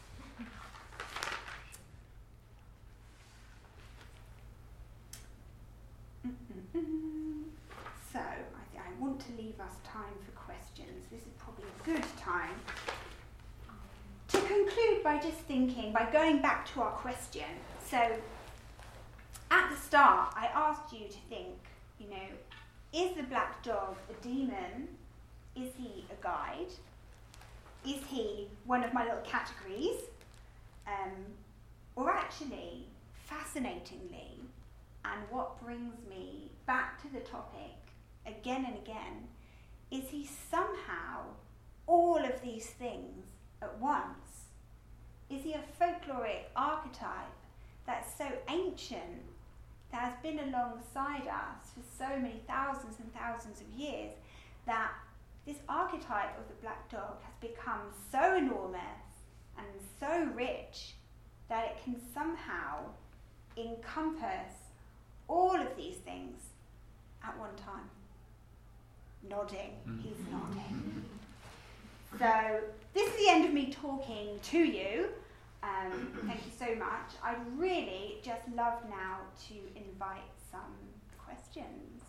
Speaker 3: Mm-mm-mm. So, I, th- I want to leave us time for questions. This is probably a good time to conclude by just thinking, by going back to our question. So, at the start, I asked you to think, you know, is the black dog a demon? Is he a guide? Is he one of my little categories? Um, or actually, fascinatingly, and what brings me back to the topic again and again, is he somehow all of these things at once? Is he a folkloric archetype that's so ancient, that has been alongside us for so many thousands and thousands of years, that this archetype of the black dog has become so enormous and so rich that it can somehow encompass all of these things at one time? Nodding, mm. He's nodding. So this is the end of me talking to you. Um, thank you so much. I'd really just love now to invite some questions.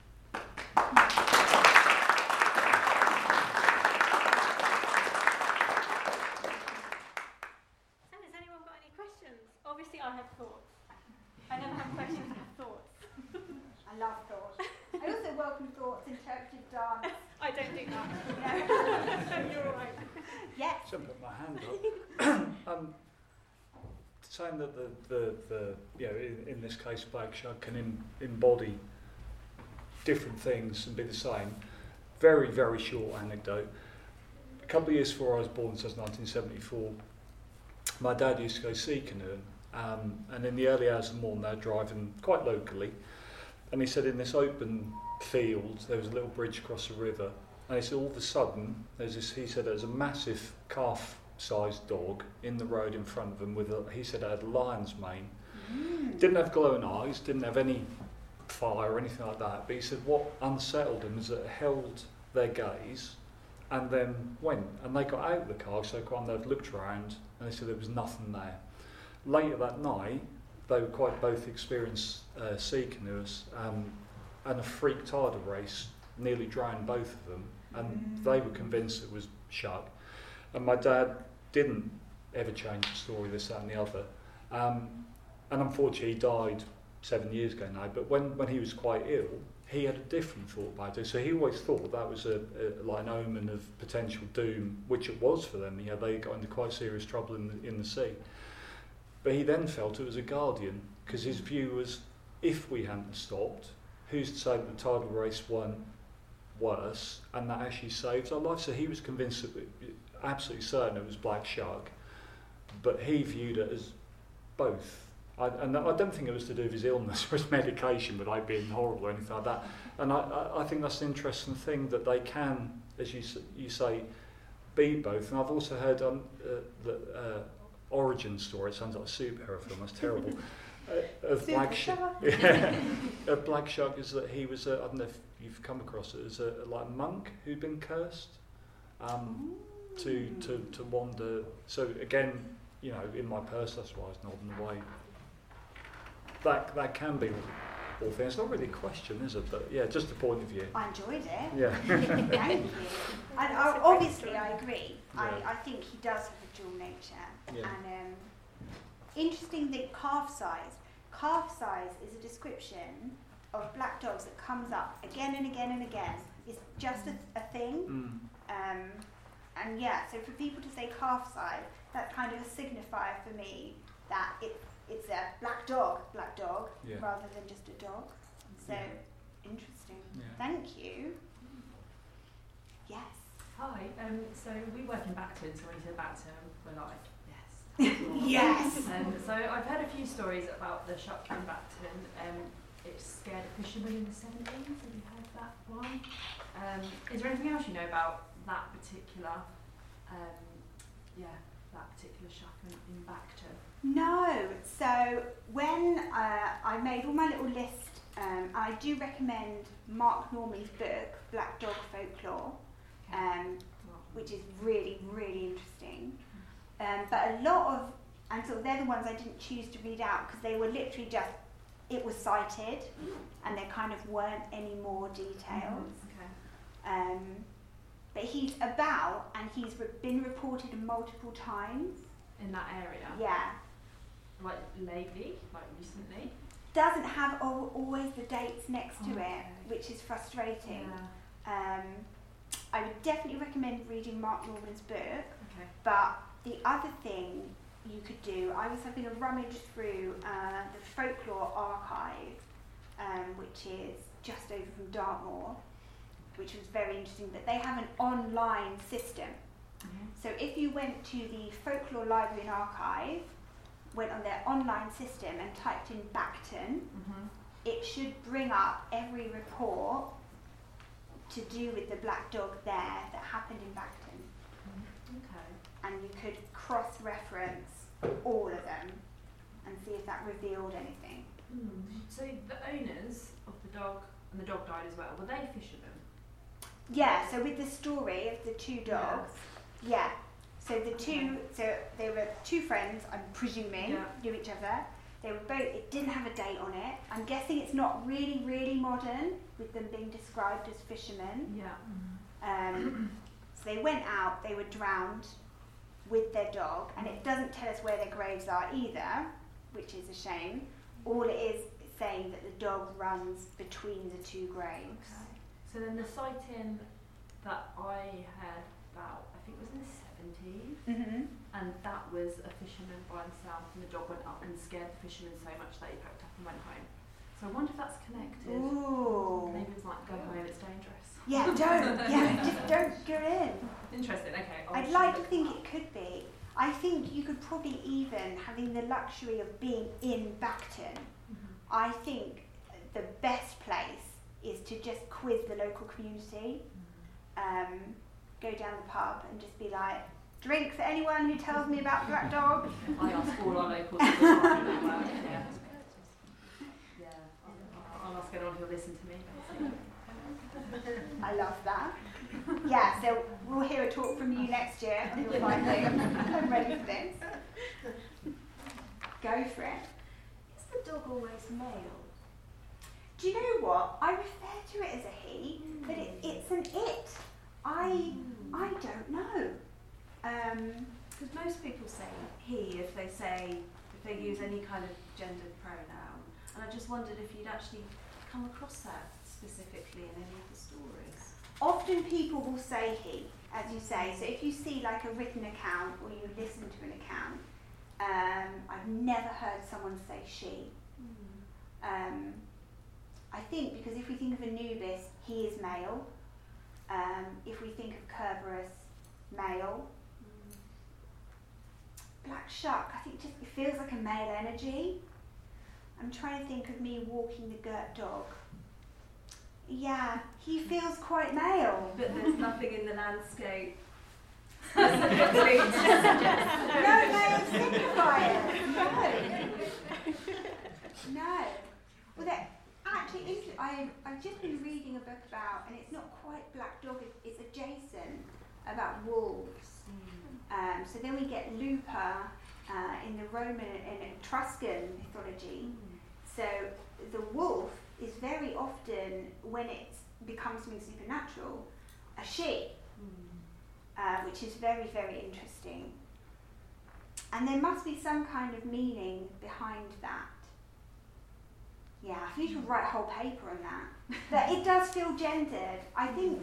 Speaker 1: And has anyone got any questions? Obviously I have thoughts. I never have questions, I have thoughts.
Speaker 3: I love thoughts. I also welcome thoughts, interpretive dance.
Speaker 1: I don't do that. No. You're all right.
Speaker 3: Yes.
Speaker 2: I should put my hand up. um, saying that the, the, the you know, in, in this case, Black Shug can em, embody different things and be the same. Very, very short anecdote. A couple of years before I was born, so nineteen seventy-four, my dad used to go sea canoeing, um, and in the early hours of the morning, they were driving quite locally. And he said in this open field, there was a little bridge across the river, and he said all of a sudden, there's this, he said there's a massive calf-sized dog in the road in front of him with a, he said it had a lion's mane. Mm. Didn't have glowing eyes, didn't have any fire or anything like that, but he said what unsettled him is that it held their gaze and then went, and they got out of the car, so they'd looked around, and they said there was nothing there. Later that night, they were quite both experienced uh, sea canoers, um, and a freak tidal race nearly drowned both of them, and mm. they were convinced it was Shug. And my dad didn't ever change the story, this, that and the other. Um, and unfortunately he died seven years ago now, but when, when he was quite ill, he had a different thought about it. So he always thought that was a, a, like an omen of potential doom, which it was for them. You know, they got into quite serious trouble in the, in the sea. But he then felt it was a guardian, because his view was, if we hadn't stopped, who's to say that the tidal race won worse, and that actually saved our life? So he was convinced, that, absolutely certain it was Black Shug, but he viewed it as both. I, and I don't think it was to do with his illness or his medication, but I being horrible or anything like that. And I, I, I think that's an interesting thing, that they can, as you you say, be both. And I've also heard um, uh, the uh, origin story, it sounds like a superhero film, that's terrible, uh, of Black Shug. Yeah, of Black Shug is that he was, a, I don't know if you've come across it, as a like a monk who'd been cursed um, to, to, to wander. So again, you know, in my purse, that's why I was nodding away. That that can be all things. It's not really a question, is it? But yeah, just a point of view.
Speaker 3: I enjoyed it.
Speaker 2: Yeah.
Speaker 3: Thank you. And I, obviously, I agree.
Speaker 2: Yeah.
Speaker 3: I, I think he does have a dual nature.
Speaker 2: Yeah.
Speaker 3: And um, interesting that calf size. Calf size is a description of black dogs that comes up again and again and again. It's just a, a thing.
Speaker 2: Mm.
Speaker 3: Um, and yeah, so for people to say calf side, that's kind of a signifier for me that it, it's a black dog, black dog,
Speaker 2: Yeah.
Speaker 3: rather than just a dog. So,
Speaker 2: Yeah.
Speaker 3: interesting.
Speaker 2: Yeah.
Speaker 3: Thank you. Yes.
Speaker 4: Hi, um, so we work in Bacton, so when you say Bacton, we're like, yes.
Speaker 3: Yes.
Speaker 4: Um, so I've heard a few stories about the shuck in Bacton. Um, it scared a fisherman in the seventies. Have you heard that one? Um, is there anything else you know about that particular, um, yeah, that particular shuck in, in Bacton?
Speaker 3: No. So when uh, I made all my little list, um, I do recommend Mark Norman's book, Black Dog Folklore, um, which is really, really interesting. Um, but a lot of, and so they're the ones I didn't choose to read out because they were literally just, it was cited, and there kind of weren't any more details.
Speaker 4: Okay.
Speaker 3: Um, but he's about, and he's re- been reported multiple times.
Speaker 4: In that area?
Speaker 3: Yeah.
Speaker 4: Like lately, like recently?
Speaker 3: Doesn't have al- always the dates next to
Speaker 4: Okay.
Speaker 3: it, which is frustrating.
Speaker 4: Yeah.
Speaker 3: Um, I would definitely recommend reading Mark Norman's book,
Speaker 4: Okay.
Speaker 3: but the other thing you could do, I was having a rummage through uh, the Folklore Archive, um, which is just over from Dartmoor, which was very interesting, but they have an online system.
Speaker 4: Mm-hmm.
Speaker 3: So if you went to the Folklore Library and Archive, went on their online system and typed in Bacton,
Speaker 4: Mm-hmm.
Speaker 3: it should bring up every report to do with the black dog there that happened in Bacton.
Speaker 4: Okay.
Speaker 3: And you could cross-reference all of them and see if that revealed anything.
Speaker 4: Mm. So the owners of the dog, and the dog died as well, were they fishermen?
Speaker 3: Yeah, so with the story of the two dogs, yeah. So the two, so they were two friends, I'm presuming,
Speaker 4: Yeah.
Speaker 3: knew each other. They were both, it didn't have a date on it. I'm guessing it's not really, really modern, with them being described as fishermen.
Speaker 4: Yeah.
Speaker 3: Um, so they went out, they were drowned with their dog, and it doesn't tell us where their graves are either, which is a shame. All it is is saying that the dog runs between the two graves.
Speaker 4: Okay. So then the sighting that I heard about, I think it was in the seventies,
Speaker 3: Mm-hmm.
Speaker 4: and that was a fisherman by himself, and the dog went up and scared the fisherman so much that he packed up and went home. So I wonder if that's connected.
Speaker 3: Ooh.
Speaker 4: Maybe it's like, go home, it's dangerous.
Speaker 3: Yeah, don't. Yeah, just don't go in.
Speaker 4: Interesting, okay. I'll
Speaker 3: I'd
Speaker 4: just
Speaker 3: like to
Speaker 4: look
Speaker 3: think
Speaker 4: that up.
Speaker 3: it could be. I think you could probably even, having the luxury of being in Bacton,
Speaker 4: Mhm.
Speaker 3: I think the best place is to just quiz the local community. Um, go down the pub and just be like, drink for anyone who tells me about Black Dog.
Speaker 4: I ask all our locals all the time about that, yeah. Yeah, I'll, I'll ask anyone who'll listen to me, basically.
Speaker 3: I love that. Yeah, so we'll hear a talk from you next year and you'll find it. I'm ready for this. Go for it.
Speaker 5: Is the dog always male?
Speaker 3: Do you know what? I refer to it as a he, but it, it's an it. I I don't know. Um,
Speaker 5: Because most people say he if they say, if they use any kind of gendered pronoun. And I just wondered if you'd actually come across that specifically in any of the stories.
Speaker 3: often people will say he, as you say. So if you see like a written account or you listen to an account, um, I've never heard someone say she. Um, I think because if we think of Anubis, he is male. Um, if we think of Kerberos, male. Black Shuck, I think just it feels like a male energy. I'm trying to think of me walking the girt dog. Yeah, he feels quite male.
Speaker 5: But there's nothing in the landscape.
Speaker 3: No male signifier. No. No. Well, that actually, inter- I I've just been reading a book about, and it's not quite Black Dog. It's, it's adjacent about wolves. Um, so then we get Lupa uh, in the Roman and Etruscan mythology. So the wolf is very often, when it becomes something supernatural, a she, uh, which is very, very interesting. And there must be some kind of meaning behind that. Yeah, I think you should write a whole paper on that. But it does feel gendered. I think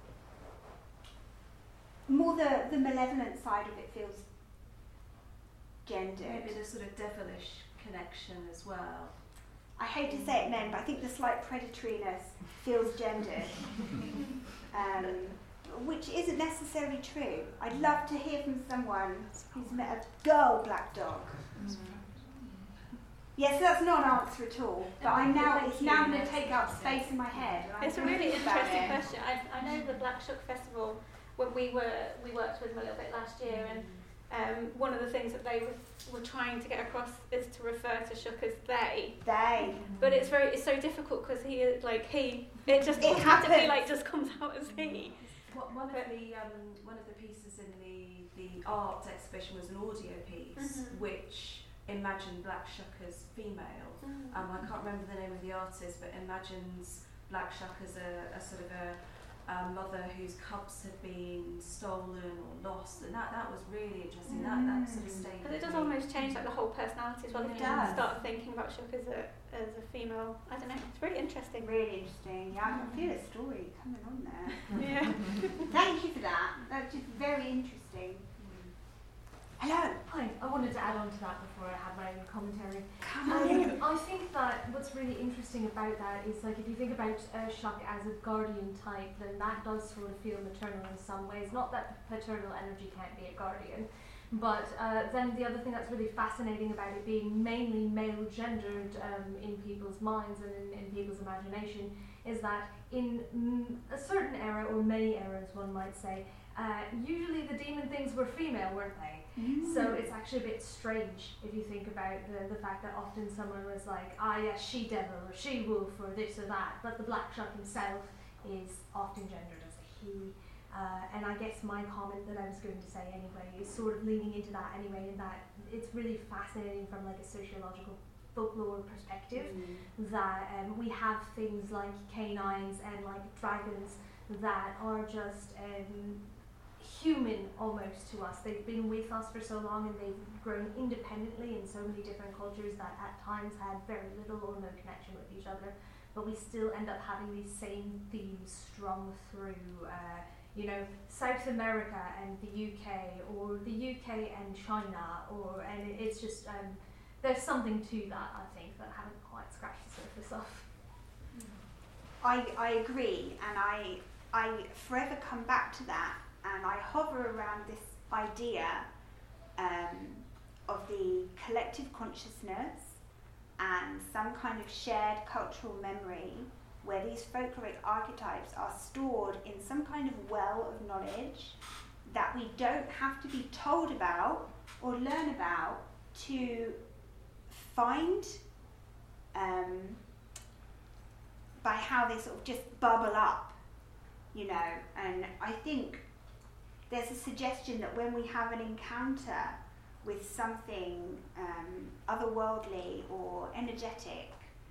Speaker 3: more the, the malevolent side of it feels gendered.
Speaker 5: Maybe the sort of devilish connection as well.
Speaker 3: I hate to say it, men, but I think the slight predatoriness feels gendered, um, which isn't necessarily true. I'd love to hear from someone who's met a girl black dog. Mm-hmm. Yes, that's not an answer at all, but I'm now, it's now going to take up space in my head. And
Speaker 1: It's a really interesting question. I, I know the Black Shuck Festival, when we were we worked with them a little bit last year, and um, one of the things that they were, were trying to get across is to refer to Shuck as they.
Speaker 3: They.
Speaker 1: But it's very it's so difficult because he is like he it just
Speaker 3: It
Speaker 1: automatically like just comes out as he.
Speaker 5: What, one of the um, one of the pieces in the the art exhibition was an audio piece,
Speaker 1: Mhm.
Speaker 5: which imagined Black Shuck as female.
Speaker 1: Mm.
Speaker 5: Um, I can't remember the name of the artist, but imagines Black Shuck as a, a sort of a, a mother whose cubs had been stolen or lost, and that, that was really interesting. That that sort of stayed.
Speaker 1: Because it
Speaker 5: with
Speaker 1: does
Speaker 5: me.
Speaker 1: almost change like the whole personality as well.
Speaker 3: It
Speaker 1: If you
Speaker 3: does.
Speaker 1: start thinking about Shuck as a as a female, I don't know. It's really interesting.
Speaker 3: Really interesting. Yeah, I can feel a story coming on there.
Speaker 1: Yeah.
Speaker 3: Thank you for that. That's just very interesting. Hello.
Speaker 6: Hi, I wanted to add on to that before I had my own commentary.
Speaker 3: Come on in.
Speaker 6: Um, I think that what's really interesting about that is, like, if you think about uh, Shuck as a guardian type, then that does sort of feel maternal in some ways. Not that paternal energy can't be a guardian, but uh, then the other thing that's really fascinating about it being mainly male-gendered um, in people's minds and in, in people's imagination is that in mm, a certain era, or many eras one might say, uh, usually the demon things were female, weren't they?
Speaker 3: Mm.
Speaker 6: So it's actually a bit strange if you think about the, the fact that often someone was like, ah yes, she devil or she wolf or this or that, but the Black Shuck himself is often gendered as a he. Uh, and I guess my comment that I was going to say anyway is sort of leaning into that anyway, in that it's really fascinating from like a sociological folklore perspective
Speaker 3: Mm.
Speaker 6: that um, we have things like canines and like dragons that are just um, human almost to us. They've been with us for so long and they've grown independently in so many different cultures that at times had very little or no connection with each other, but we still end up having these same themes strung through uh, you know, South America and the U K, or the U K and China, or and it, it's just um, there's something to that, I think, that I haven't quite scratched the surface of.
Speaker 3: I, I agree, and I I forever come back to that, and I hover around this idea um, of the collective consciousness and some kind of shared cultural memory where these folkloric archetypes are stored in some kind of well of knowledge that we don't have to be told about or learn about to find um, by how they sort of just bubble up, you know. And I think there's a suggestion that when we have an encounter with something um, otherworldly or energetic,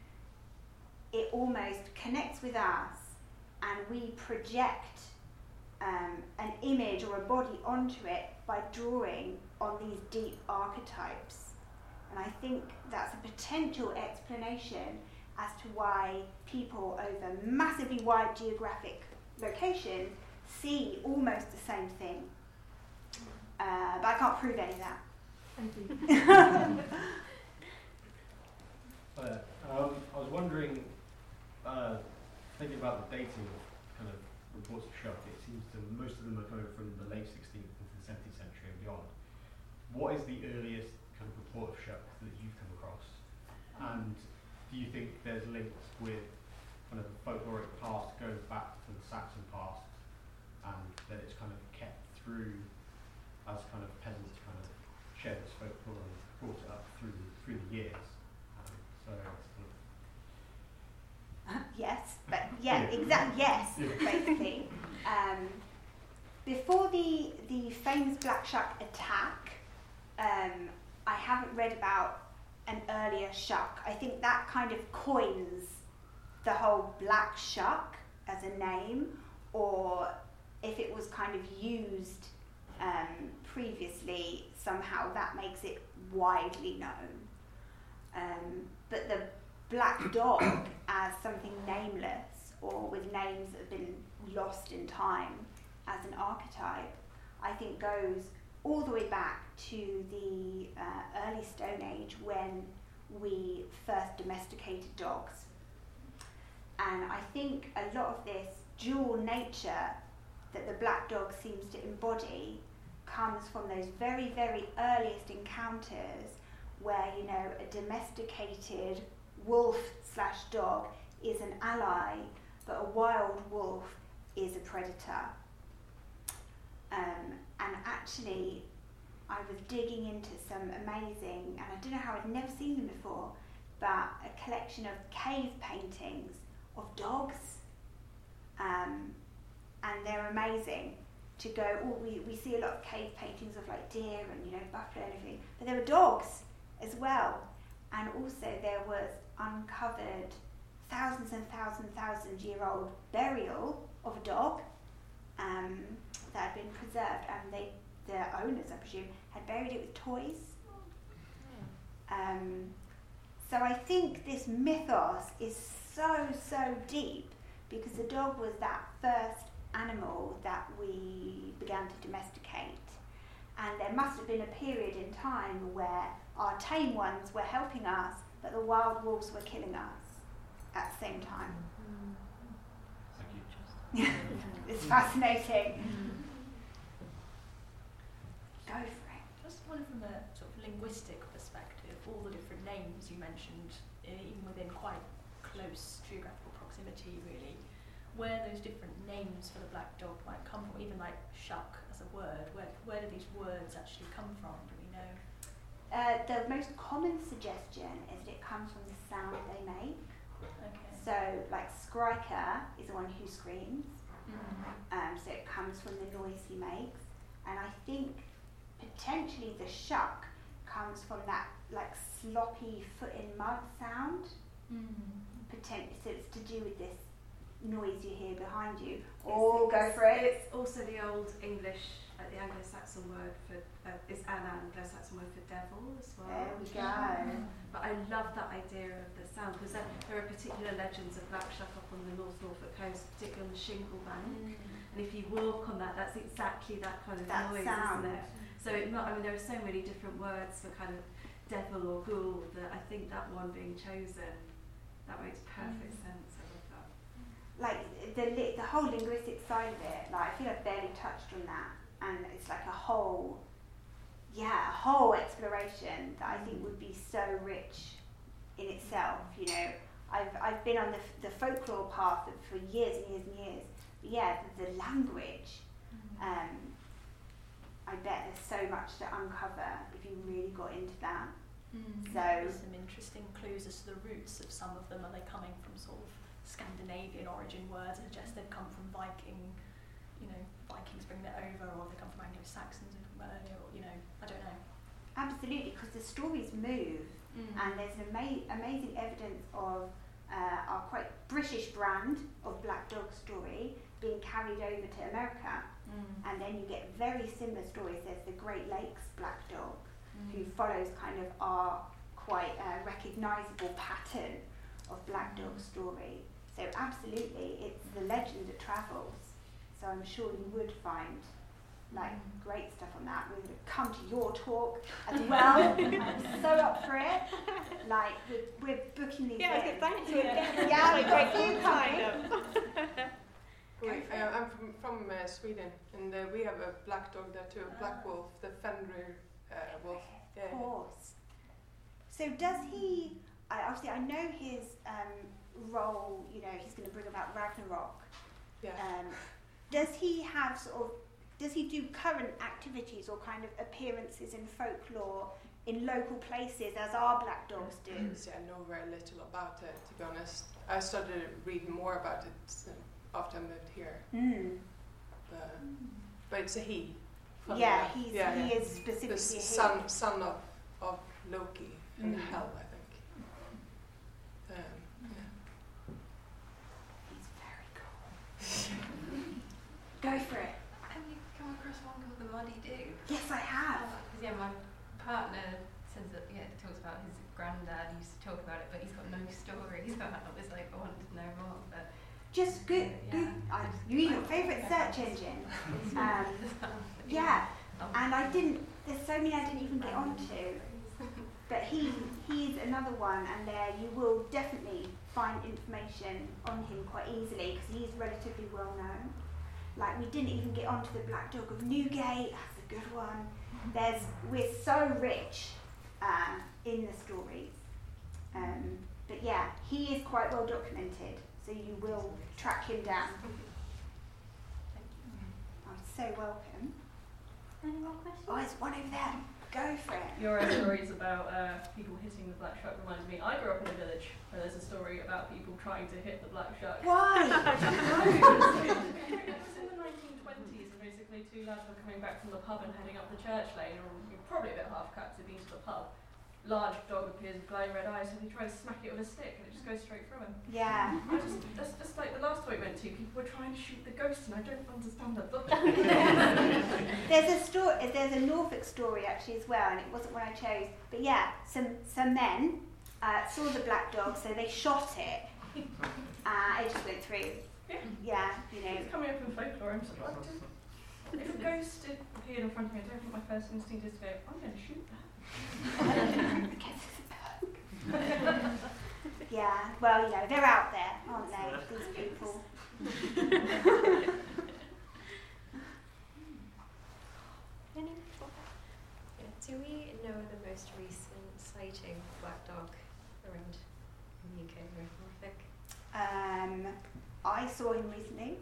Speaker 3: it almost connects with us and we project um, an image or a body onto it by drawing on these deep archetypes. And I think that's a potential explanation as to why people over massively wide geographic locations see almost the same thing. Uh, but I can't prove any of that.
Speaker 6: Thank you.
Speaker 7: Uh, um, I was wondering, uh, thinking about the dating of kind of reports of Shuck, it seems to most of them are coming from the late sixteenth into the seventeenth century and beyond. What is the earliest kind of report of Shuck that you've come across? And do you think there's links with kind of the folkloric past going back to the Saxon past, and that it's kind of kept through as kind of peasants kind of shared this folklore and brought it up through the, through the years? Um, so it's kind of
Speaker 3: Yes, but yeah, exactly. Yes, basically. Um, before the the famous Black Shuck attack, um, I haven't read about an earlier Shuck. I think that kind of coins the whole Black Shuck as a name, or if it was kind of used um, previously, somehow that makes it widely known. Um, but the black dog as something nameless or with names that have been lost in time as an archetype, I think goes all the way back to the uh, early Stone Age when we first domesticated dogs. And I think a lot of this dual nature that the black dog seems to embody comes from those very, very earliest encounters where, you know, a domesticated wolf slash dog is an ally, but a wild wolf is a predator. Um, and actually, I was digging into some amazing, and I don't know how I'd never seen them before, but a collection of cave paintings of dogs. Um, and they're amazing to go, oh, we, we see a lot of cave paintings of like deer and, you know, buffalo and everything, but there were dogs as well. And also there was uncovered thousands and thousands, thousand year old burial of a dog um, that had been preserved, and they, the owners, I presume, had buried it with toys. Um, so I think this mythos is so, so deep because the dog was that first animal that we began to domesticate. And there must have been a period in time where our tame ones were helping us, but the wild wolves were killing us at the same time.
Speaker 7: Thank you.
Speaker 3: It's fascinating. Go for it.
Speaker 4: Just wondering from a sort of linguistic perspective, all the different names you mentioned, uh, even within quite close geographical proximity, really, where those different names for the black dog might come from, even like shuck as a word, where where do these words actually come from? Do we know?
Speaker 3: Uh, the most common suggestion is that it comes from the sound they make.
Speaker 4: Okay.
Speaker 3: So, like Skriker is the one who screams.
Speaker 4: Mm.
Speaker 3: Um, so it comes from the noise he makes. And I think potentially the shuck comes from that like sloppy foot in mud sound.
Speaker 4: Mm.
Speaker 3: Potent- so it's to do with this noise you hear behind you. Or go for it.
Speaker 5: It's also the old English, uh, the Anglo-Saxon word for, uh, it's an Anglo-Saxon word for devil as well.
Speaker 3: There we go.
Speaker 5: But I love that idea of the sound because there, there are particular legends of black shuck up on the North Norfolk coast, particularly on the Shingle Bank. And if you walk on that, that's exactly that kind of
Speaker 3: That
Speaker 5: noise,
Speaker 3: sound.
Speaker 5: isn't it? So it not, I mean, there are so many different words for kind of devil or ghoul that I think that one being chosen, that makes perfect sense. I love that.
Speaker 3: Like the li- the whole linguistic side of it, like I feel I've barely touched on that, and it's like a whole, yeah, a whole exploration that I think would be so rich in itself. You know, I've I've been on the f- the folklore path for years and years and years. But yeah, the, the language. Um, I bet there's so much to uncover if you really got into that.
Speaker 4: Mm.
Speaker 3: So-
Speaker 4: There's some interesting clues as to the roots of some of them. Are they coming from sort of Scandinavian origin words? It suggests they've come from Viking, you know, Vikings bringing it over, or they come from Anglo-Saxons from earlier, or, you know, I don't know.
Speaker 3: Absolutely, because the stories move, and there's an ama- amazing evidence of uh, our quite British brand of Black Dog story being carried over to America.
Speaker 4: Mm.
Speaker 3: And then you get very similar stories. There's the Great Lakes Black Dog,
Speaker 4: Mm.
Speaker 3: who follows kind of our quite uh, recognisable pattern of Black Dog story. So absolutely, it's the legend that travels. So I'm sure you would find like
Speaker 4: Mm.
Speaker 3: great stuff on that. We're going to come to your talk as well. I'm so up for it. Like we're, we're booking these
Speaker 8: Yeah,
Speaker 3: in.
Speaker 8: so thanks for getting
Speaker 3: Yeah,
Speaker 8: like
Speaker 3: we've got
Speaker 8: great
Speaker 3: you
Speaker 8: kind
Speaker 3: coming.
Speaker 8: of.
Speaker 3: Go
Speaker 8: We,
Speaker 3: for
Speaker 8: uh,
Speaker 3: it.
Speaker 8: I'm from, from uh, Sweden, and uh, we have a black dog there too, a black wolf, the Fenrir uh, wolf. Yeah.
Speaker 3: Of course. So does he? I obviously I know his um, role. You know, he's going to bring about Ragnarok.
Speaker 8: Yeah.
Speaker 3: Um, does he have sort of? Does he do current activities or kind of appearances in folklore in local places as our black dogs do?
Speaker 8: See, I know very little about it, to be honest. I started reading more about it uh, after I moved here,
Speaker 3: Mm.
Speaker 8: but, but it's a he. funny
Speaker 3: Yeah,
Speaker 8: enough.
Speaker 3: he's
Speaker 8: yeah,
Speaker 3: he
Speaker 8: yeah.
Speaker 3: is specifically
Speaker 8: The
Speaker 3: a
Speaker 8: s-
Speaker 3: he.
Speaker 8: son, son of, of Loki and
Speaker 3: Mm.
Speaker 8: Hel, I think. Um, yeah.
Speaker 3: He's very cool. Go for it.
Speaker 9: Have you come across one called the Muddy Dew?
Speaker 3: Yes, I have.
Speaker 9: Because yeah, my partner says that yeah, talks about his granddad used to talk about it, but he's got no story
Speaker 3: just good. good I, you use your favourite search engine. Um, yeah, and I didn't. There's so many I didn't even get onto. But he he's another one, and there you will definitely find information on him quite easily because he's relatively well known. Like we didn't even get onto the Black Dog of Newgate. That's a good one. There's we're so rich uh, in the stories. Um, but yeah, he is quite well documented, so you will track him down. I'm so welcome.
Speaker 6: Any more questions?
Speaker 3: Oh, there's one over there. Go for it.
Speaker 4: Your own stories about uh, people hitting the black shark reminds me. I grew up in a village where there's a story about people trying to hit the black shark.
Speaker 3: Why?
Speaker 4: It was in the nineteen twenties, and basically two lads were coming back from the pub and heading up the church lane, or probably a bit half-cut to be to the pub. Large dog appears with glowing red eyes, and he tries to smack it with a stick, and it just goes straight through him.
Speaker 3: Yeah.
Speaker 4: I just, that's just like the last one we went to, people were trying to shoot the ghost, and I don't understand that.
Speaker 3: There's a story. There's a Norfolk story actually as well, and it wasn't one I chose. But yeah, some some men uh, saw the black dog, so they shot it. Uh, it just went through.
Speaker 4: Yeah.
Speaker 3: Yeah, you know.
Speaker 4: It's coming up in folklore. I'm sort of like, if a ghost appeared in front of me, I don't think my first instinct is to go, I'm going to shoot that.
Speaker 3: Yeah, well, you know, they're out there, aren't they, these people?
Speaker 10: Any yeah. Do we know the most recent sighting of black dog around in the U K or Norfolk?
Speaker 3: Um, I saw him recently.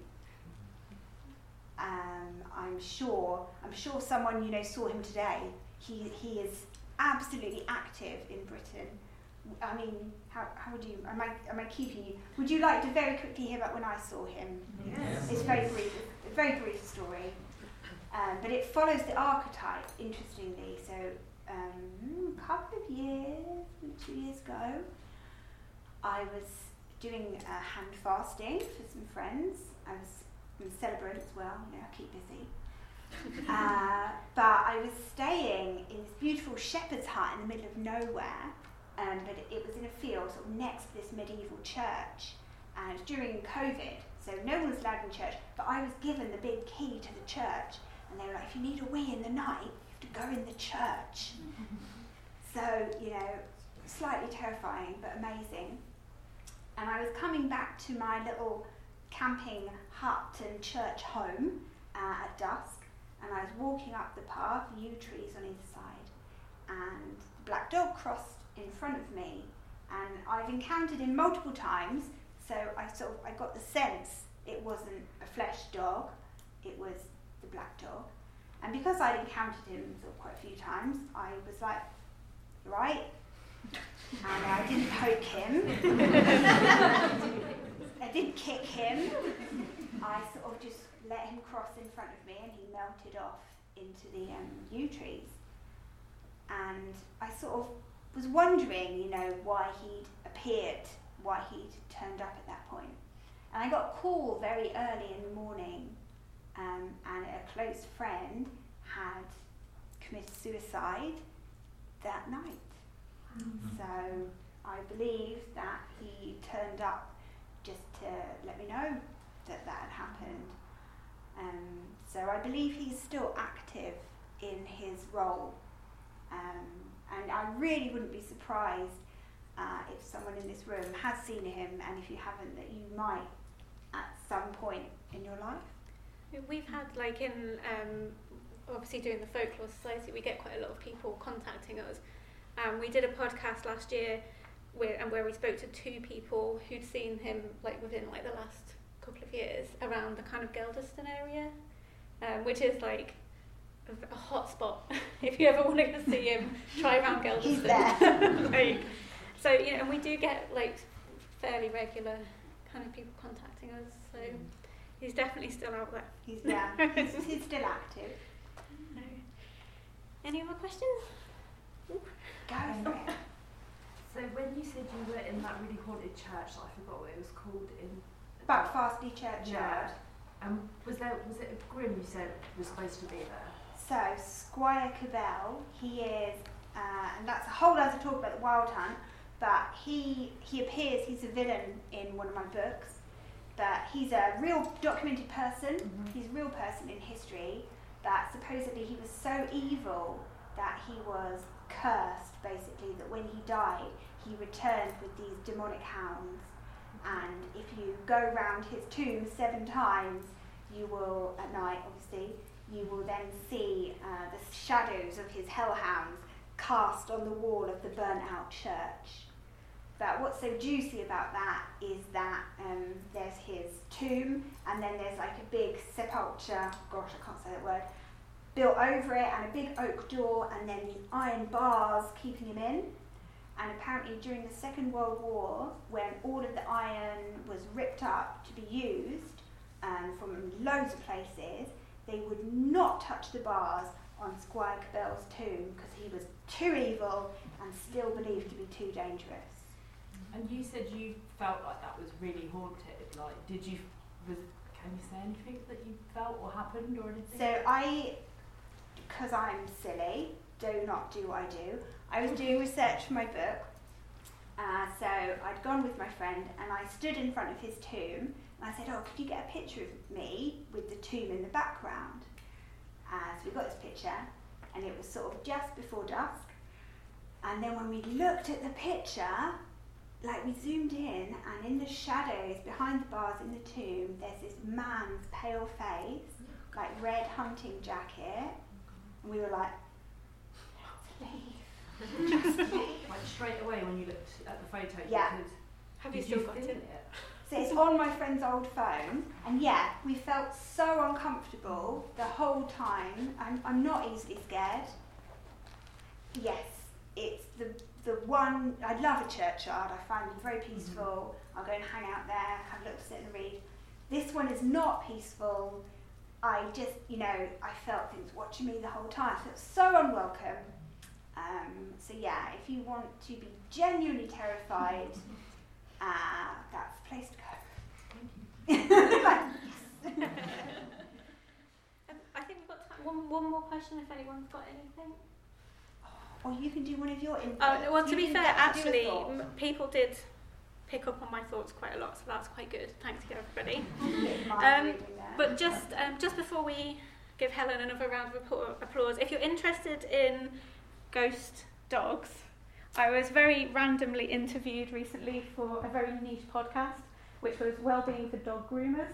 Speaker 3: Um, I'm sure, I'm sure someone you know saw him today. He he is absolutely active in Britain. I mean, how how would you? Am I am I keeping you? Would you like to very quickly hear about when I saw him?
Speaker 4: Yes.
Speaker 3: It's very brief, a very brief story, um, but it follows the archetype interestingly. So um, a couple of years, two years ago, I was doing uh, hand fasting for some friends. I was I'm a celebrant as well. You know, I keep busy. uh, but I was staying in this beautiful shepherd's hut in the middle of nowhere, um, but it, it was in a field sort of next to this medieval church, and it was during COVID, so no one was allowed in church, but I was given the big key to the church, and they were like, if you need a wee in the night, you have to go in the church. So, you know, slightly terrifying, but amazing. And I was coming back to my little camping hut and church home uh, at dusk, and I was walking up the path, yew trees on either side, and the black dog crossed in front of me, and I've encountered him multiple times, so I sort of I got the sense it wasn't a flesh dog, it was the black dog, and because I'd encountered him sort of quite a few times, I was like, right, and I didn't poke him, I didn't kick him, I sort of just let him cross in front of me, and he melted off into the um, yew trees. And I sort of was wondering, you know, why he'd appeared, why he'd turned up at that point. And I got a call very early in the morning, um, and a close friend had committed suicide that night. Mm-hmm. So I believe that he turned up just to let me know that that had happened. Um, so I believe he's still active in his role, um, and I really wouldn't be surprised uh, if someone in this room has seen him, and if you haven't, that you might at some point in your life.
Speaker 1: We've had, like in, um, obviously doing the Folklore Society, we get quite a lot of people contacting us. Um, we did a podcast last year where, and where we spoke to two people who'd seen him like within like the last couple of years around the kind of Geldeston area, um, which is like a, a hot spot. If you ever want to go see him, try around Geldeston.
Speaker 3: He's there.
Speaker 1: Like, so, you know, and we do get like fairly regular kind of people contacting us, so he's definitely still out there.
Speaker 3: He's there. he's, he's still active.
Speaker 1: No. Any other questions?
Speaker 3: Go for it.
Speaker 4: So when you said you were in that really haunted church, I forgot what it was called in
Speaker 3: Buckfastleigh Churchyard.
Speaker 4: Um, was there was it a grim you said was supposed to be there?
Speaker 3: So Squire Cavell, he is, uh, and that's a whole other talk about the Wild Hunt. But he he appears. He's a villain in one of my books, but he's a real documented person.
Speaker 4: Mhm.
Speaker 3: He's a real person in history. That supposedly he was so evil that he was cursed, basically, that when he died, he returned with these demonic hounds. And if you go round his tomb seven times, you will, at night obviously, you will then see uh, the shadows of his hellhounds cast on the wall of the burnt out church. But what's so juicy about that is that um, there's his tomb, and then there's like a big sepulchre, gosh I can't say that word, built over it, and a big oak door, and then these iron bars keeping him in. And apparently during the Second World War, when all of the iron was ripped up to be used um, from loads of places, they would not touch the bars on Squire Cabell's tomb because he was too evil and still believed to be too dangerous.
Speaker 4: And you said you felt like that was really haunted. Like, did you? Was, can you say anything that you felt or happened or anything?
Speaker 3: So I, because I'm silly, do not do what I do. I was doing research for my book, uh, so I'd gone with my friend and I stood in front of his tomb and I said, oh, could you get a picture of me with the tomb in the background? Uh, so we got this picture, and it was sort of just before dusk, and then when we looked at the picture, like we zoomed in, and in the shadows behind the bars in the tomb there's this man's pale face, like red hunting jacket, and we were like, let's leave. Just leave.
Speaker 4: Like straight away when you looked at the photo.
Speaker 3: Yeah.
Speaker 4: because-
Speaker 1: Have you
Speaker 4: did
Speaker 1: still
Speaker 4: you
Speaker 1: got
Speaker 4: feel
Speaker 1: it?
Speaker 3: So it's on my friend's old phone, and yeah, we felt so uncomfortable the whole time. I'm, I'm not easily scared. Yes, it's the the one, I love a churchyard, I find them very peaceful. I'll go and hang out there, have a look, sit and read. This one is not peaceful. I just, you know, I felt things watching me the whole time, so it's so unwelcome. Um, so yeah, if you want to be genuinely terrified, uh, that's the place to go. Like, yes.
Speaker 1: Um, I think we've got time. One, one more question if anyone's got anything.
Speaker 3: Or you can do one of your inputs.
Speaker 1: Oh, no, well, to
Speaker 3: You
Speaker 1: be
Speaker 3: can
Speaker 1: fair,
Speaker 3: get to do a
Speaker 1: actually,
Speaker 3: thought.
Speaker 1: m- people did pick up on my thoughts quite a lot, so that's quite good. Thanks to everybody.
Speaker 3: Mind
Speaker 1: Um,
Speaker 3: reading that.
Speaker 1: But just um, just before we give Helen another round of appla- applause, if you're interested in ghost dogs, I was very randomly interviewed recently for a very niche podcast, which was Wellbeing for Dog Groomers.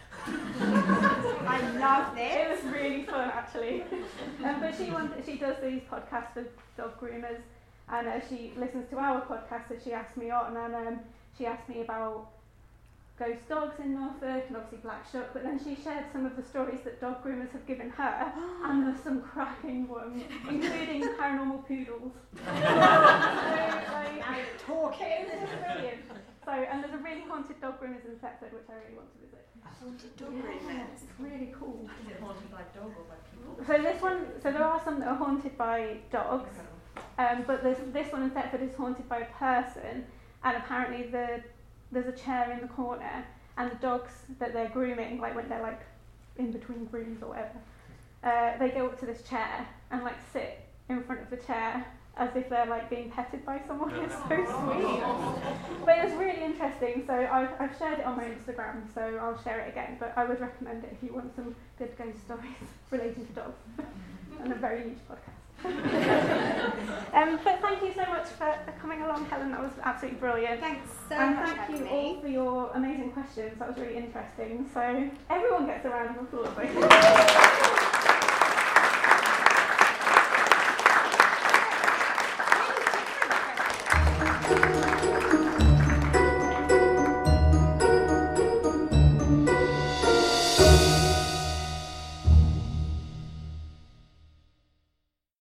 Speaker 3: I love
Speaker 1: It
Speaker 3: this.
Speaker 1: was really fun, actually. um, but she wanted, she does these podcasts for dog groomers, and uh, she listens to our podcast, so she asked me on, and um, she asked me about ghost dogs in Norfolk, and obviously Black Shuck, but then she shared some of the stories that dog groomers have given her, and there's some cracking ones, including paranormal poodles. so, like,
Speaker 3: Now you're talking.
Speaker 1: it was just brilliant. So, and there's a really haunted dog groomers in Thetford, which I really want to visit.
Speaker 3: Haunted dog
Speaker 1: Yeah,
Speaker 3: groomers.
Speaker 1: it's really cool.
Speaker 4: Is it haunted by dog or by people?
Speaker 1: So this one, so there are some that are haunted by dogs, um, but this this one in Thetford is haunted by a person, and apparently the there's a chair in the corner, and the dogs that they're grooming, like when they're like in between grooms or whatever, uh, they go up to this chair and like sit in front of the chair as if they're like being petted by someone. It's so sweet. But it was really interesting, so I've, I've shared it on my Instagram, so I'll share it again, but I would recommend it if you want some good ghost stories relating to dogs and a very niche podcast. um, but thank you so much for, for coming along, Helen. That was absolutely brilliant.
Speaker 3: Thanks so
Speaker 1: and
Speaker 3: much
Speaker 1: thank
Speaker 3: for
Speaker 1: you
Speaker 3: having
Speaker 1: all
Speaker 3: me.
Speaker 1: for your amazing questions. That was really interesting. So everyone gets a round of applause. I think.
Speaker 3: Thank you.